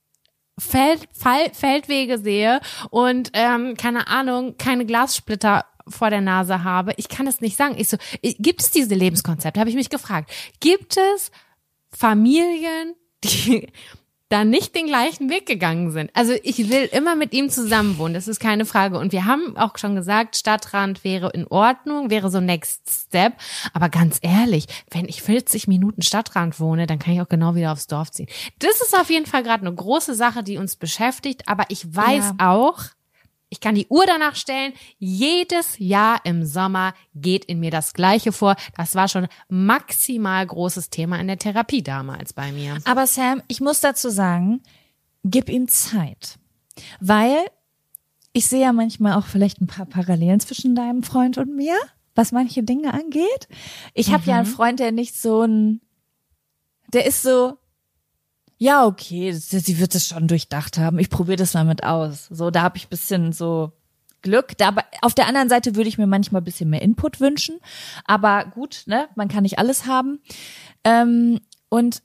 Feldwege sehe und keine Ahnung, keine Glassplitter vor der Nase habe. Ich kann es nicht sagen. Ich so, gibt es diese Lebenskonzepte? Habe ich mich gefragt. Gibt es Familien, die da nicht den gleichen Weg gegangen sind? Also ich will immer mit ihm zusammen wohnen, das ist keine Frage. Und wir haben auch schon gesagt, Stadtrand wäre in Ordnung, wäre so Next Step. Aber ganz ehrlich, wenn ich 40 Minuten Stadtrand wohne, dann kann ich auch genau wieder aufs Dorf ziehen. Das ist auf jeden Fall gerade eine große Sache, die uns beschäftigt. Aber ich weiß auch, ich kann die Uhr danach stellen, jedes Jahr im Sommer geht in mir das Gleiche vor. Das war schon maximal großes Thema in der Therapie damals bei mir. Aber Sam, ich muss dazu sagen, gib ihm Zeit. Weil ich sehe ja manchmal auch vielleicht ein paar Parallelen zwischen deinem Freund und mir, was manche Dinge angeht. Ich habe ja einen Freund, der nicht der ist so, ja, okay, sie wird es schon durchdacht haben. Ich probiere das mal mit aus. So, da habe ich ein bisschen so Glück. Aber auf der anderen Seite würde ich mir manchmal ein bisschen mehr Input wünschen. Aber gut, ne, man kann nicht alles haben. Und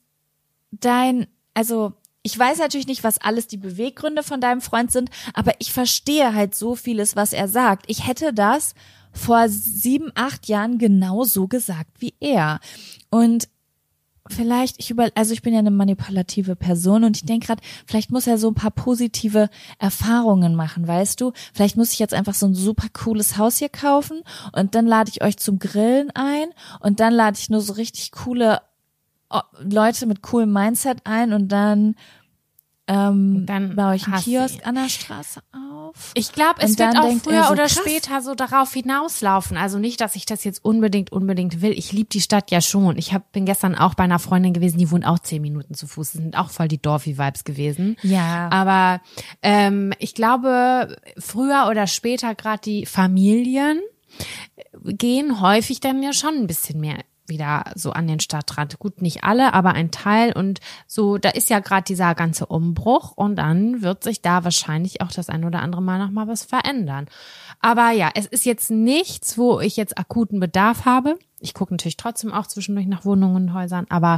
ich weiß natürlich nicht, was alles die Beweggründe von deinem Freund sind, aber ich verstehe halt so vieles, was er sagt. Ich hätte das vor 7, 8 Jahren genauso gesagt wie er. Und vielleicht, ich bin ja eine manipulative Person und ich denke gerade, vielleicht muss er so ein paar positive Erfahrungen machen, weißt du? Vielleicht muss ich jetzt einfach so ein super cooles Haus hier kaufen und dann lade ich euch zum Grillen ein und dann lade ich nur so richtig coole Leute mit coolem Mindset ein und dann baue ich einen Kiosk an der Straße auf. Ich glaube, es wird auch früher oder später so darauf hinauslaufen. Also nicht, dass ich das jetzt unbedingt will. Ich liebe die Stadt ja schon. Bin gestern auch bei einer Freundin gewesen, die wohnt auch 10 Minuten zu Fuß. Das sind auch voll die Dorfi-Vibes gewesen. Ja. Aber ich glaube, früher oder später gerade die Familien gehen häufig dann ja schon ein bisschen mehr wieder so an den Stadtrand. Gut, nicht alle, aber ein Teil und so, da ist ja gerade dieser ganze Umbruch und dann wird sich da wahrscheinlich auch das ein oder andere Mal nochmal was verändern. Aber ja, es ist jetzt nichts, wo ich jetzt akuten Bedarf habe. Ich gucke natürlich trotzdem auch zwischendurch nach Wohnungen und Häusern, aber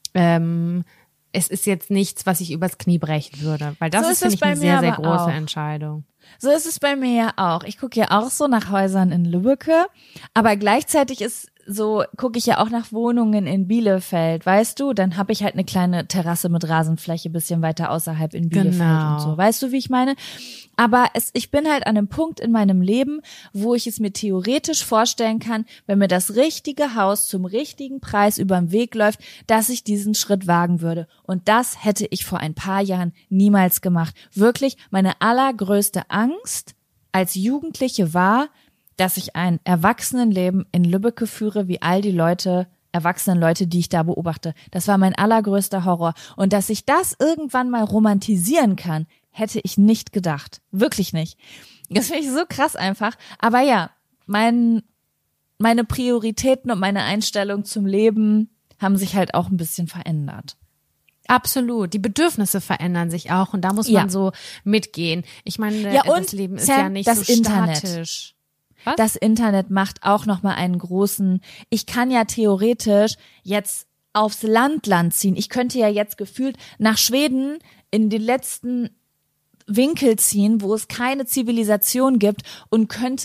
es ist jetzt nichts, was ich übers Knie brechen würde, weil das ist, finde ich, eine sehr, sehr große Entscheidung. So ist es bei mir ja auch. Ich gucke ja auch so nach Häusern in Lübbecke, aber gleichzeitig gucke ich ja auch nach Wohnungen in Bielefeld, weißt du? Dann habe ich halt eine kleine Terrasse mit Rasenfläche bisschen weiter außerhalb in Bielefeld und so. Weißt du, wie ich meine? Aber ich bin halt an einem Punkt in meinem Leben, wo ich es mir theoretisch vorstellen kann, wenn mir das richtige Haus zum richtigen Preis überm Weg läuft, dass ich diesen Schritt wagen würde. Und das hätte ich vor ein paar Jahren niemals gemacht. Wirklich, meine allergrößte Angst als Jugendliche war, dass ich ein Erwachsenenleben in Lübbecke führe, wie all die erwachsenen Leute, die ich da beobachte. Das war mein allergrößter Horror. Und dass ich das irgendwann mal romantisieren kann, hätte ich nicht gedacht. Wirklich nicht. Das finde ich so krass einfach. Aber ja, meine Prioritäten und meine Einstellung zum Leben haben sich halt auch ein bisschen verändert. Absolut. Die Bedürfnisse verändern sich auch und da muss man so mitgehen. Ich meine, das Leben ist ja nicht so statisch. Was? Das Internet macht auch nochmal einen großen, ich kann ja theoretisch jetzt aufs Land ziehen. Ich könnte ja jetzt gefühlt nach Schweden in den letzten Winkel ziehen, wo es keine Zivilisation gibt und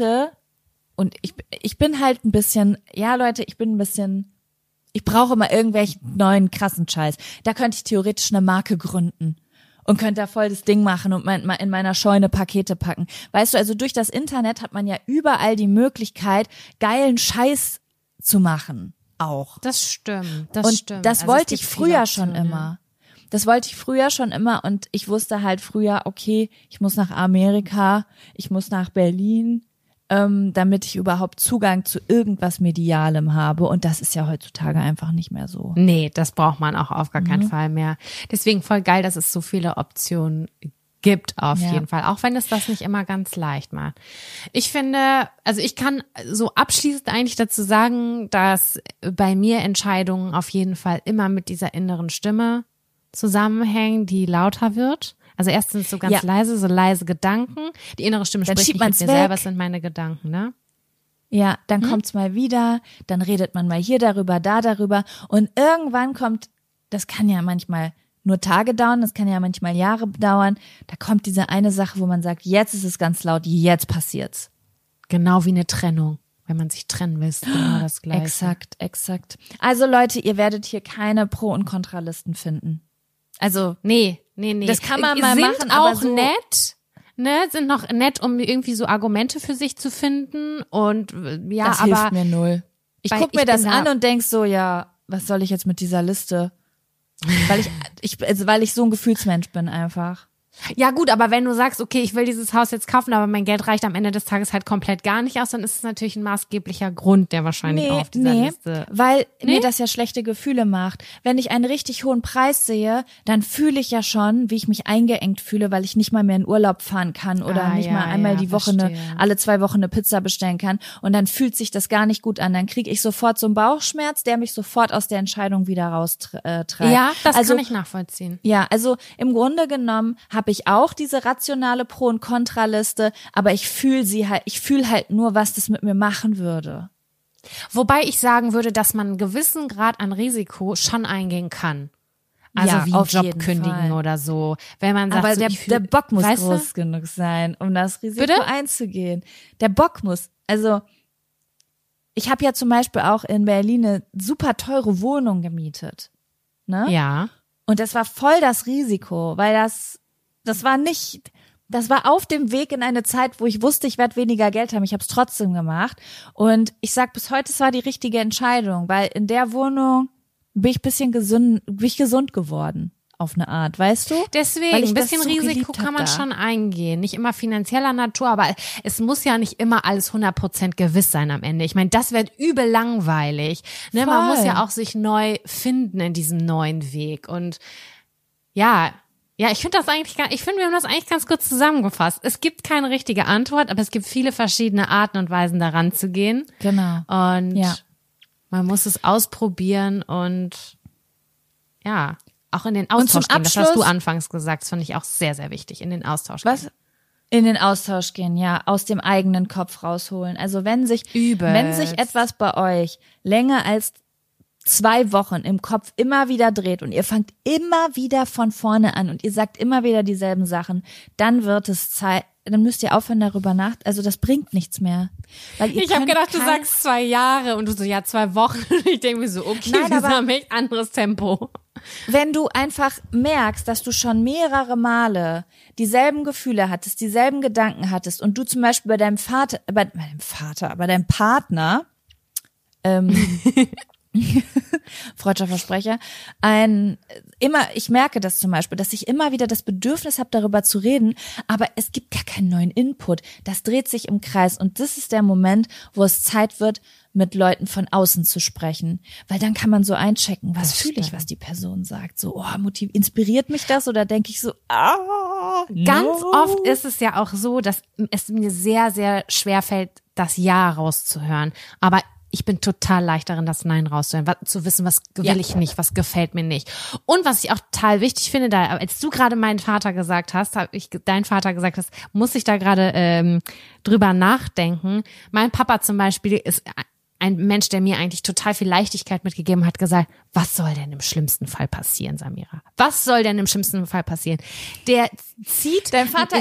ich bin halt ein bisschen, ja Leute, ich brauche immer irgendwelchen neuen krassen Scheiß. Da könnte ich theoretisch eine Marke gründen. Und könnte da voll das Ding machen und in meiner Scheune Pakete packen. Weißt du, also durch das Internet hat man ja überall die Möglichkeit, geilen Scheiß zu machen. Auch. Das stimmt, das wollte ich früher schon immer. Das wollte ich früher schon immer und ich wusste halt früher, okay, ich muss nach Amerika, ich muss nach Berlin, damit ich überhaupt Zugang zu irgendwas Medialem habe. Und das ist ja heutzutage einfach nicht mehr so. Nee, das braucht man auch auf gar keinen Fall mehr. Deswegen voll geil, dass es so viele Optionen gibt auf jeden Fall, auch wenn es das nicht immer ganz leicht macht. Ich finde, also ich kann so abschließend eigentlich dazu sagen, dass bei mir Entscheidungen auf jeden Fall immer mit dieser inneren Stimme zusammenhängen, die lauter wird. Also erstens so ganz leise, so leise Gedanken. Die innere Stimme spricht nicht mit mir selber, es sind meine Gedanken, ne? Ja, dann kommt's mal wieder, dann redet man mal hier darüber, da darüber und irgendwann kommt, das kann ja manchmal nur Tage dauern, das kann ja manchmal Jahre dauern, da kommt diese eine Sache, wo man sagt, jetzt ist es ganz laut, jetzt passiert's. Genau wie eine Trennung. Wenn man sich trennen will, ist genau das Gleiche. Exakt. Also Leute, ihr werdet hier keine Pro- und Kontralisten finden. Also, nee. Das kann man mal machen, aber so nett, ne? Sind noch nett, um irgendwie so Argumente für sich zu finden und ja, das aber hilft mir null. Ich guck mir das an und denk so, ja, was soll ich jetzt mit dieser Liste? Weil ich so ein Gefühlsmensch bin einfach. Ja gut, aber wenn du sagst, okay, ich will dieses Haus jetzt kaufen, aber mein Geld reicht am Ende des Tages halt komplett gar nicht aus, dann ist es natürlich ein maßgeblicher Grund, der wahrscheinlich auch auf dieser Liste. Weil mir das ja schlechte Gefühle macht. Wenn ich einen richtig hohen Preis sehe, dann fühle ich ja schon, wie ich mich eingeengt fühle, weil ich nicht mal mehr in Urlaub fahren kann oder nicht mal einmal die Woche alle 2 Wochen eine Pizza bestellen kann. Und dann fühlt sich das gar nicht gut an. Dann kriege ich sofort so einen Bauchschmerz, der mich sofort aus der Entscheidung wieder raustreibt. Ja, das kann ich nachvollziehen. Ja, also im Grunde genommen habe ich auch diese rationale Pro- und Kontraliste, aber ich fühle halt nur, was das mit mir machen würde. Wobei ich sagen würde, dass man einen gewissen Grad an Risiko schon eingehen kann. Also ja, wie einen Job kündigen oder so. Wenn man sagt, aber so, der Bock muss groß genug sein, um das Risiko einzugehen. Der Bock muss, also ich habe ja zum Beispiel auch in Berlin eine super teure Wohnung gemietet. Ne? Ja. Und das war voll das Risiko, weil das war auf dem Weg in eine Zeit, wo ich wusste, ich werde weniger Geld haben. Ich habe es trotzdem gemacht. Und ich sag bis heute, es war die richtige Entscheidung, weil in der Wohnung bin ich gesund geworden. Auf eine Art, weißt du? Deswegen, ein bisschen Risiko kann man schon eingehen. Nicht immer finanzieller Natur, aber es muss ja nicht immer alles 100% gewiss sein am Ende. Ich meine, das wird übel langweilig. Ne? Man muss ja auch sich neu finden in diesem neuen Weg. Und ja, ich finde wir haben das eigentlich ganz gut zusammengefasst. Es gibt keine richtige Antwort, aber es gibt viele verschiedene Arten und Weisen, daran zu gehen. Genau. Und man muss es ausprobieren und ja, auch in den Austausch gehen. Das hast du anfangs gesagt, das fand ich auch sehr, sehr wichtig, in den Austausch gehen. Was? In den Austausch gehen, ja, aus dem eigenen Kopf rausholen. Also wenn sich etwas bei euch länger als 2 Wochen im Kopf immer wieder dreht und ihr fangt immer wieder von vorne an und ihr sagt immer wieder dieselben Sachen, dann wird es Zeit, dann müsst ihr aufhören darüber also das bringt nichts mehr. Weil ich habe gedacht, du sagst 2 Jahre und du so, ja, 2 Wochen. Und ich denke mir so, okay, wir haben echt anderes Tempo. Wenn du einfach merkst, dass du schon mehrere Male dieselben Gefühle hattest, dieselben Gedanken hattest und du zum Beispiel bei deinem Partner, freudscher Versprecher, ich merke das zum Beispiel, dass ich immer wieder das Bedürfnis habe, darüber zu reden, aber es gibt gar keinen neuen Input. Das dreht sich im Kreis und das ist der Moment, wo es Zeit wird, mit Leuten von außen zu sprechen, weil dann kann man so einchecken, was fühle ich, was die Person sagt. So, inspiriert mich das oder denke ich so, Ganz oft ist es ja auch so, dass es mir sehr, sehr schwer fällt, das Ja rauszuhören, aber ich bin total leicht darin, das Nein rauszuhören, zu wissen, was will ich nicht, was gefällt mir nicht. Und was ich auch total wichtig finde, als du gerade dein Vater gesagt hast, muss ich da gerade drüber nachdenken. Mein Papa zum Beispiel ist ein Mensch, der mir eigentlich total viel Leichtigkeit mitgegeben hat, gesagt, was soll denn im schlimmsten Fall passieren, Samira? Was soll denn im schlimmsten Fall passieren? Der zieht. Dein Vater,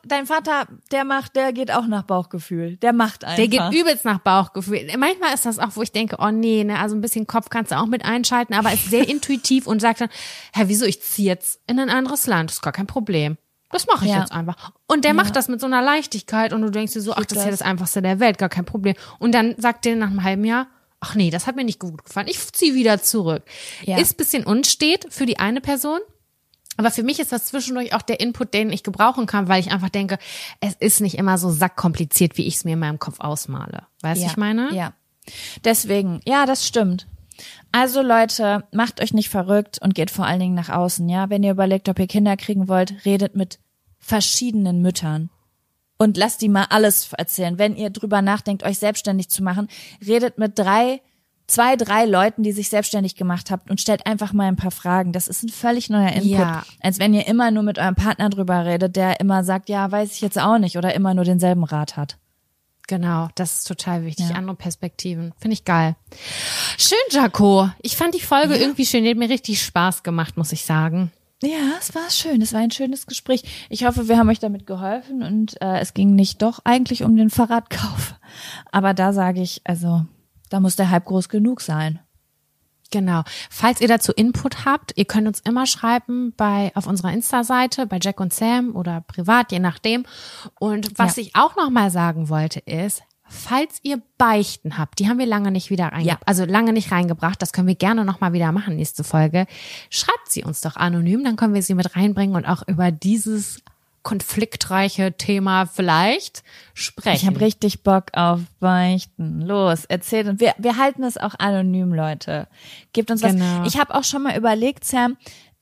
der geht auch nach Bauchgefühl. Der macht einfach. Der geht übelst nach Bauchgefühl. Manchmal ist das auch, wo ich denke, oh nee, ne, also ein bisschen Kopf kannst du auch mit einschalten, aber ist sehr intuitiv und sagt dann, wieso, ich ziehe jetzt in ein anderes Land, ist gar kein Problem. Das mache ich jetzt einfach. Und der macht das mit so einer Leichtigkeit und du denkst dir so, ach, das ist ja das Einfachste der Welt, gar kein Problem. Und dann sagt der nach einem halben Jahr, ach nee, das hat mir nicht gut gefallen, ich ziehe wieder zurück. Ja. Ist ein bisschen unstet für die eine Person, aber für mich ist das zwischendurch auch der Input, den ich gebrauchen kann, weil ich einfach denke, es ist nicht immer so sackkompliziert, wie ich es mir in meinem Kopf ausmale. Weißt du, ich meine? Ja, deswegen, ja, das stimmt. Also Leute, macht euch nicht verrückt und geht vor allen Dingen nach außen, ja. Wenn ihr überlegt, ob ihr Kinder kriegen wollt, redet mit verschiedenen Müttern und lasst die mal alles erzählen. Wenn ihr drüber nachdenkt, euch selbstständig zu machen, redet mit 2, 3 Leuten, die sich selbstständig gemacht habt und stellt einfach mal ein paar Fragen. Das ist ein völlig neuer Input, als wenn ihr immer nur mit eurem Partner drüber redet, der immer sagt, ja, weiß ich jetzt auch nicht oder immer nur denselben Rat hat. Genau, das ist total wichtig. Andere Perspektiven. Finde ich geil. Schön, Jaco. Ich fand die Folge irgendwie schön. Die hat mir richtig Spaß gemacht, muss ich sagen. Ja, es war schön. Es war ein schönes Gespräch. Ich hoffe, wir haben euch damit geholfen und es ging nicht doch eigentlich um den Fahrradkauf. Aber da sage ich, also da muss der Hype groß genug sein. Genau. Falls ihr dazu Input habt, ihr könnt uns immer schreiben auf unserer Insta-Seite, bei Jack und Sam oder privat, je nachdem. Und was ich auch noch mal sagen wollte ist, falls ihr Beichten habt, die haben wir lange nicht wieder lange nicht reingebracht, das können wir gerne nochmal wieder machen, nächste Folge. Schreibt sie uns doch anonym, dann können wir sie mit reinbringen und auch über dieses konfliktreiche Thema vielleicht sprechen. Ich habe richtig Bock auf Beichten. Los, erzählt. Und wir halten es auch anonym, Leute. Gebt uns was. Ich habe auch schon mal überlegt, Sam,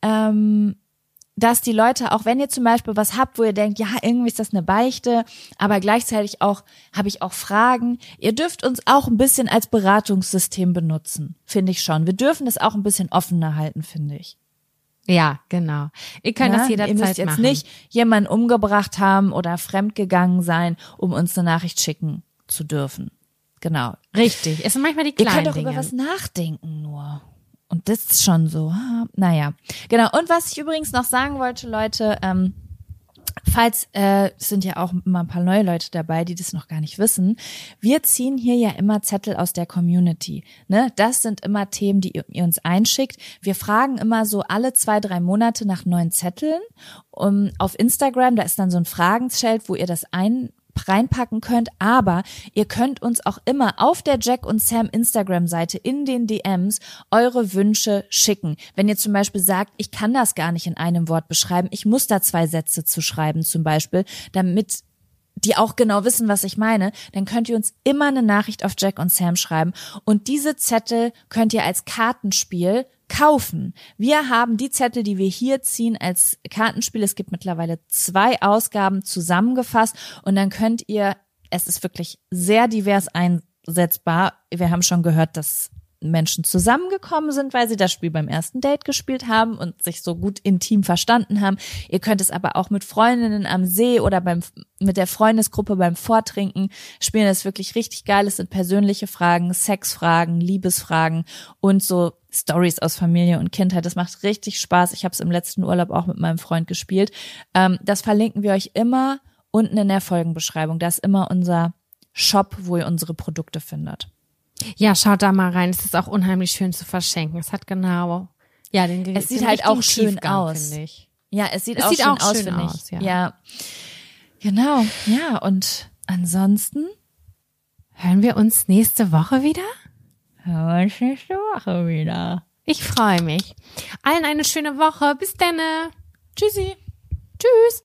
dass die Leute, auch wenn ihr zum Beispiel was habt, wo ihr denkt, ja, irgendwie ist das eine Beichte, aber gleichzeitig auch habe ich auch Fragen, ihr dürft uns auch ein bisschen als Beratungssystem benutzen, finde ich schon. Wir dürfen es auch ein bisschen offener halten, finde ich. Ja, genau. Ihr könnt das jederzeit machen. Ihr müsst jetzt nicht jemanden umgebracht haben oder fremdgegangen sein, um uns eine Nachricht schicken zu dürfen. Genau. Richtig. Es sind manchmal die kleinen Dinge. Ihr könnt auch über was nachdenken nur. Und das ist schon so. Naja. Genau. Und was ich übrigens noch sagen wollte, Leute, falls, es sind ja auch immer ein paar neue Leute dabei, die das noch gar nicht wissen. Wir ziehen hier ja immer Zettel aus der Community. Ne? Das sind immer Themen, die ihr uns einschickt. Wir fragen immer so alle 2-3 Monate nach neuen Zetteln. Auf Instagram, da ist dann so ein Fragenschild, wo ihr das reinpacken könnt, aber ihr könnt uns auch immer auf der Jack und Sam Instagram-Seite in den DMs eure Wünsche schicken. Wenn ihr zum Beispiel sagt, ich kann das gar nicht in einem Wort beschreiben, ich muss da 2 Sätze zu schreiben zum Beispiel, damit die auch genau wissen, was ich meine, dann könnt ihr uns immer eine Nachricht auf Jack und Sam schreiben und diese Zettel könnt ihr als Kartenspiel kaufen. Wir haben die Zettel, die wir hier ziehen, als Kartenspiel. Es gibt mittlerweile 2 Ausgaben zusammengefasst und dann könnt ihr, es ist wirklich sehr divers einsetzbar. Wir haben schon gehört, dass Menschen zusammengekommen sind, weil sie das Spiel beim ersten Date gespielt haben und sich so gut intim verstanden haben. Ihr könnt es aber auch mit Freundinnen am See oder mit der Freundesgruppe beim Vortrinken spielen. Das ist wirklich richtig geil. Es sind persönliche Fragen, Sexfragen, Liebesfragen und so Stories aus Familie und Kindheit. Das macht richtig Spaß. Ich habe es im letzten Urlaub auch mit meinem Freund gespielt. Das verlinken wir euch immer unten in der Folgenbeschreibung. Da ist immer unser Shop, wo ihr unsere Produkte findet. Ja, schaut da mal rein. Es ist auch unheimlich schön zu verschenken. Es hat es sieht halt auch schön aus. Finde ich. Ja, es sieht auch schön aus, finde ich. Ja, genau. Ja, und ansonsten hören wir uns nächste Woche wieder? Ich freue mich. Allen eine schöne Woche. Bis dann. Tschüssi. Tschüss.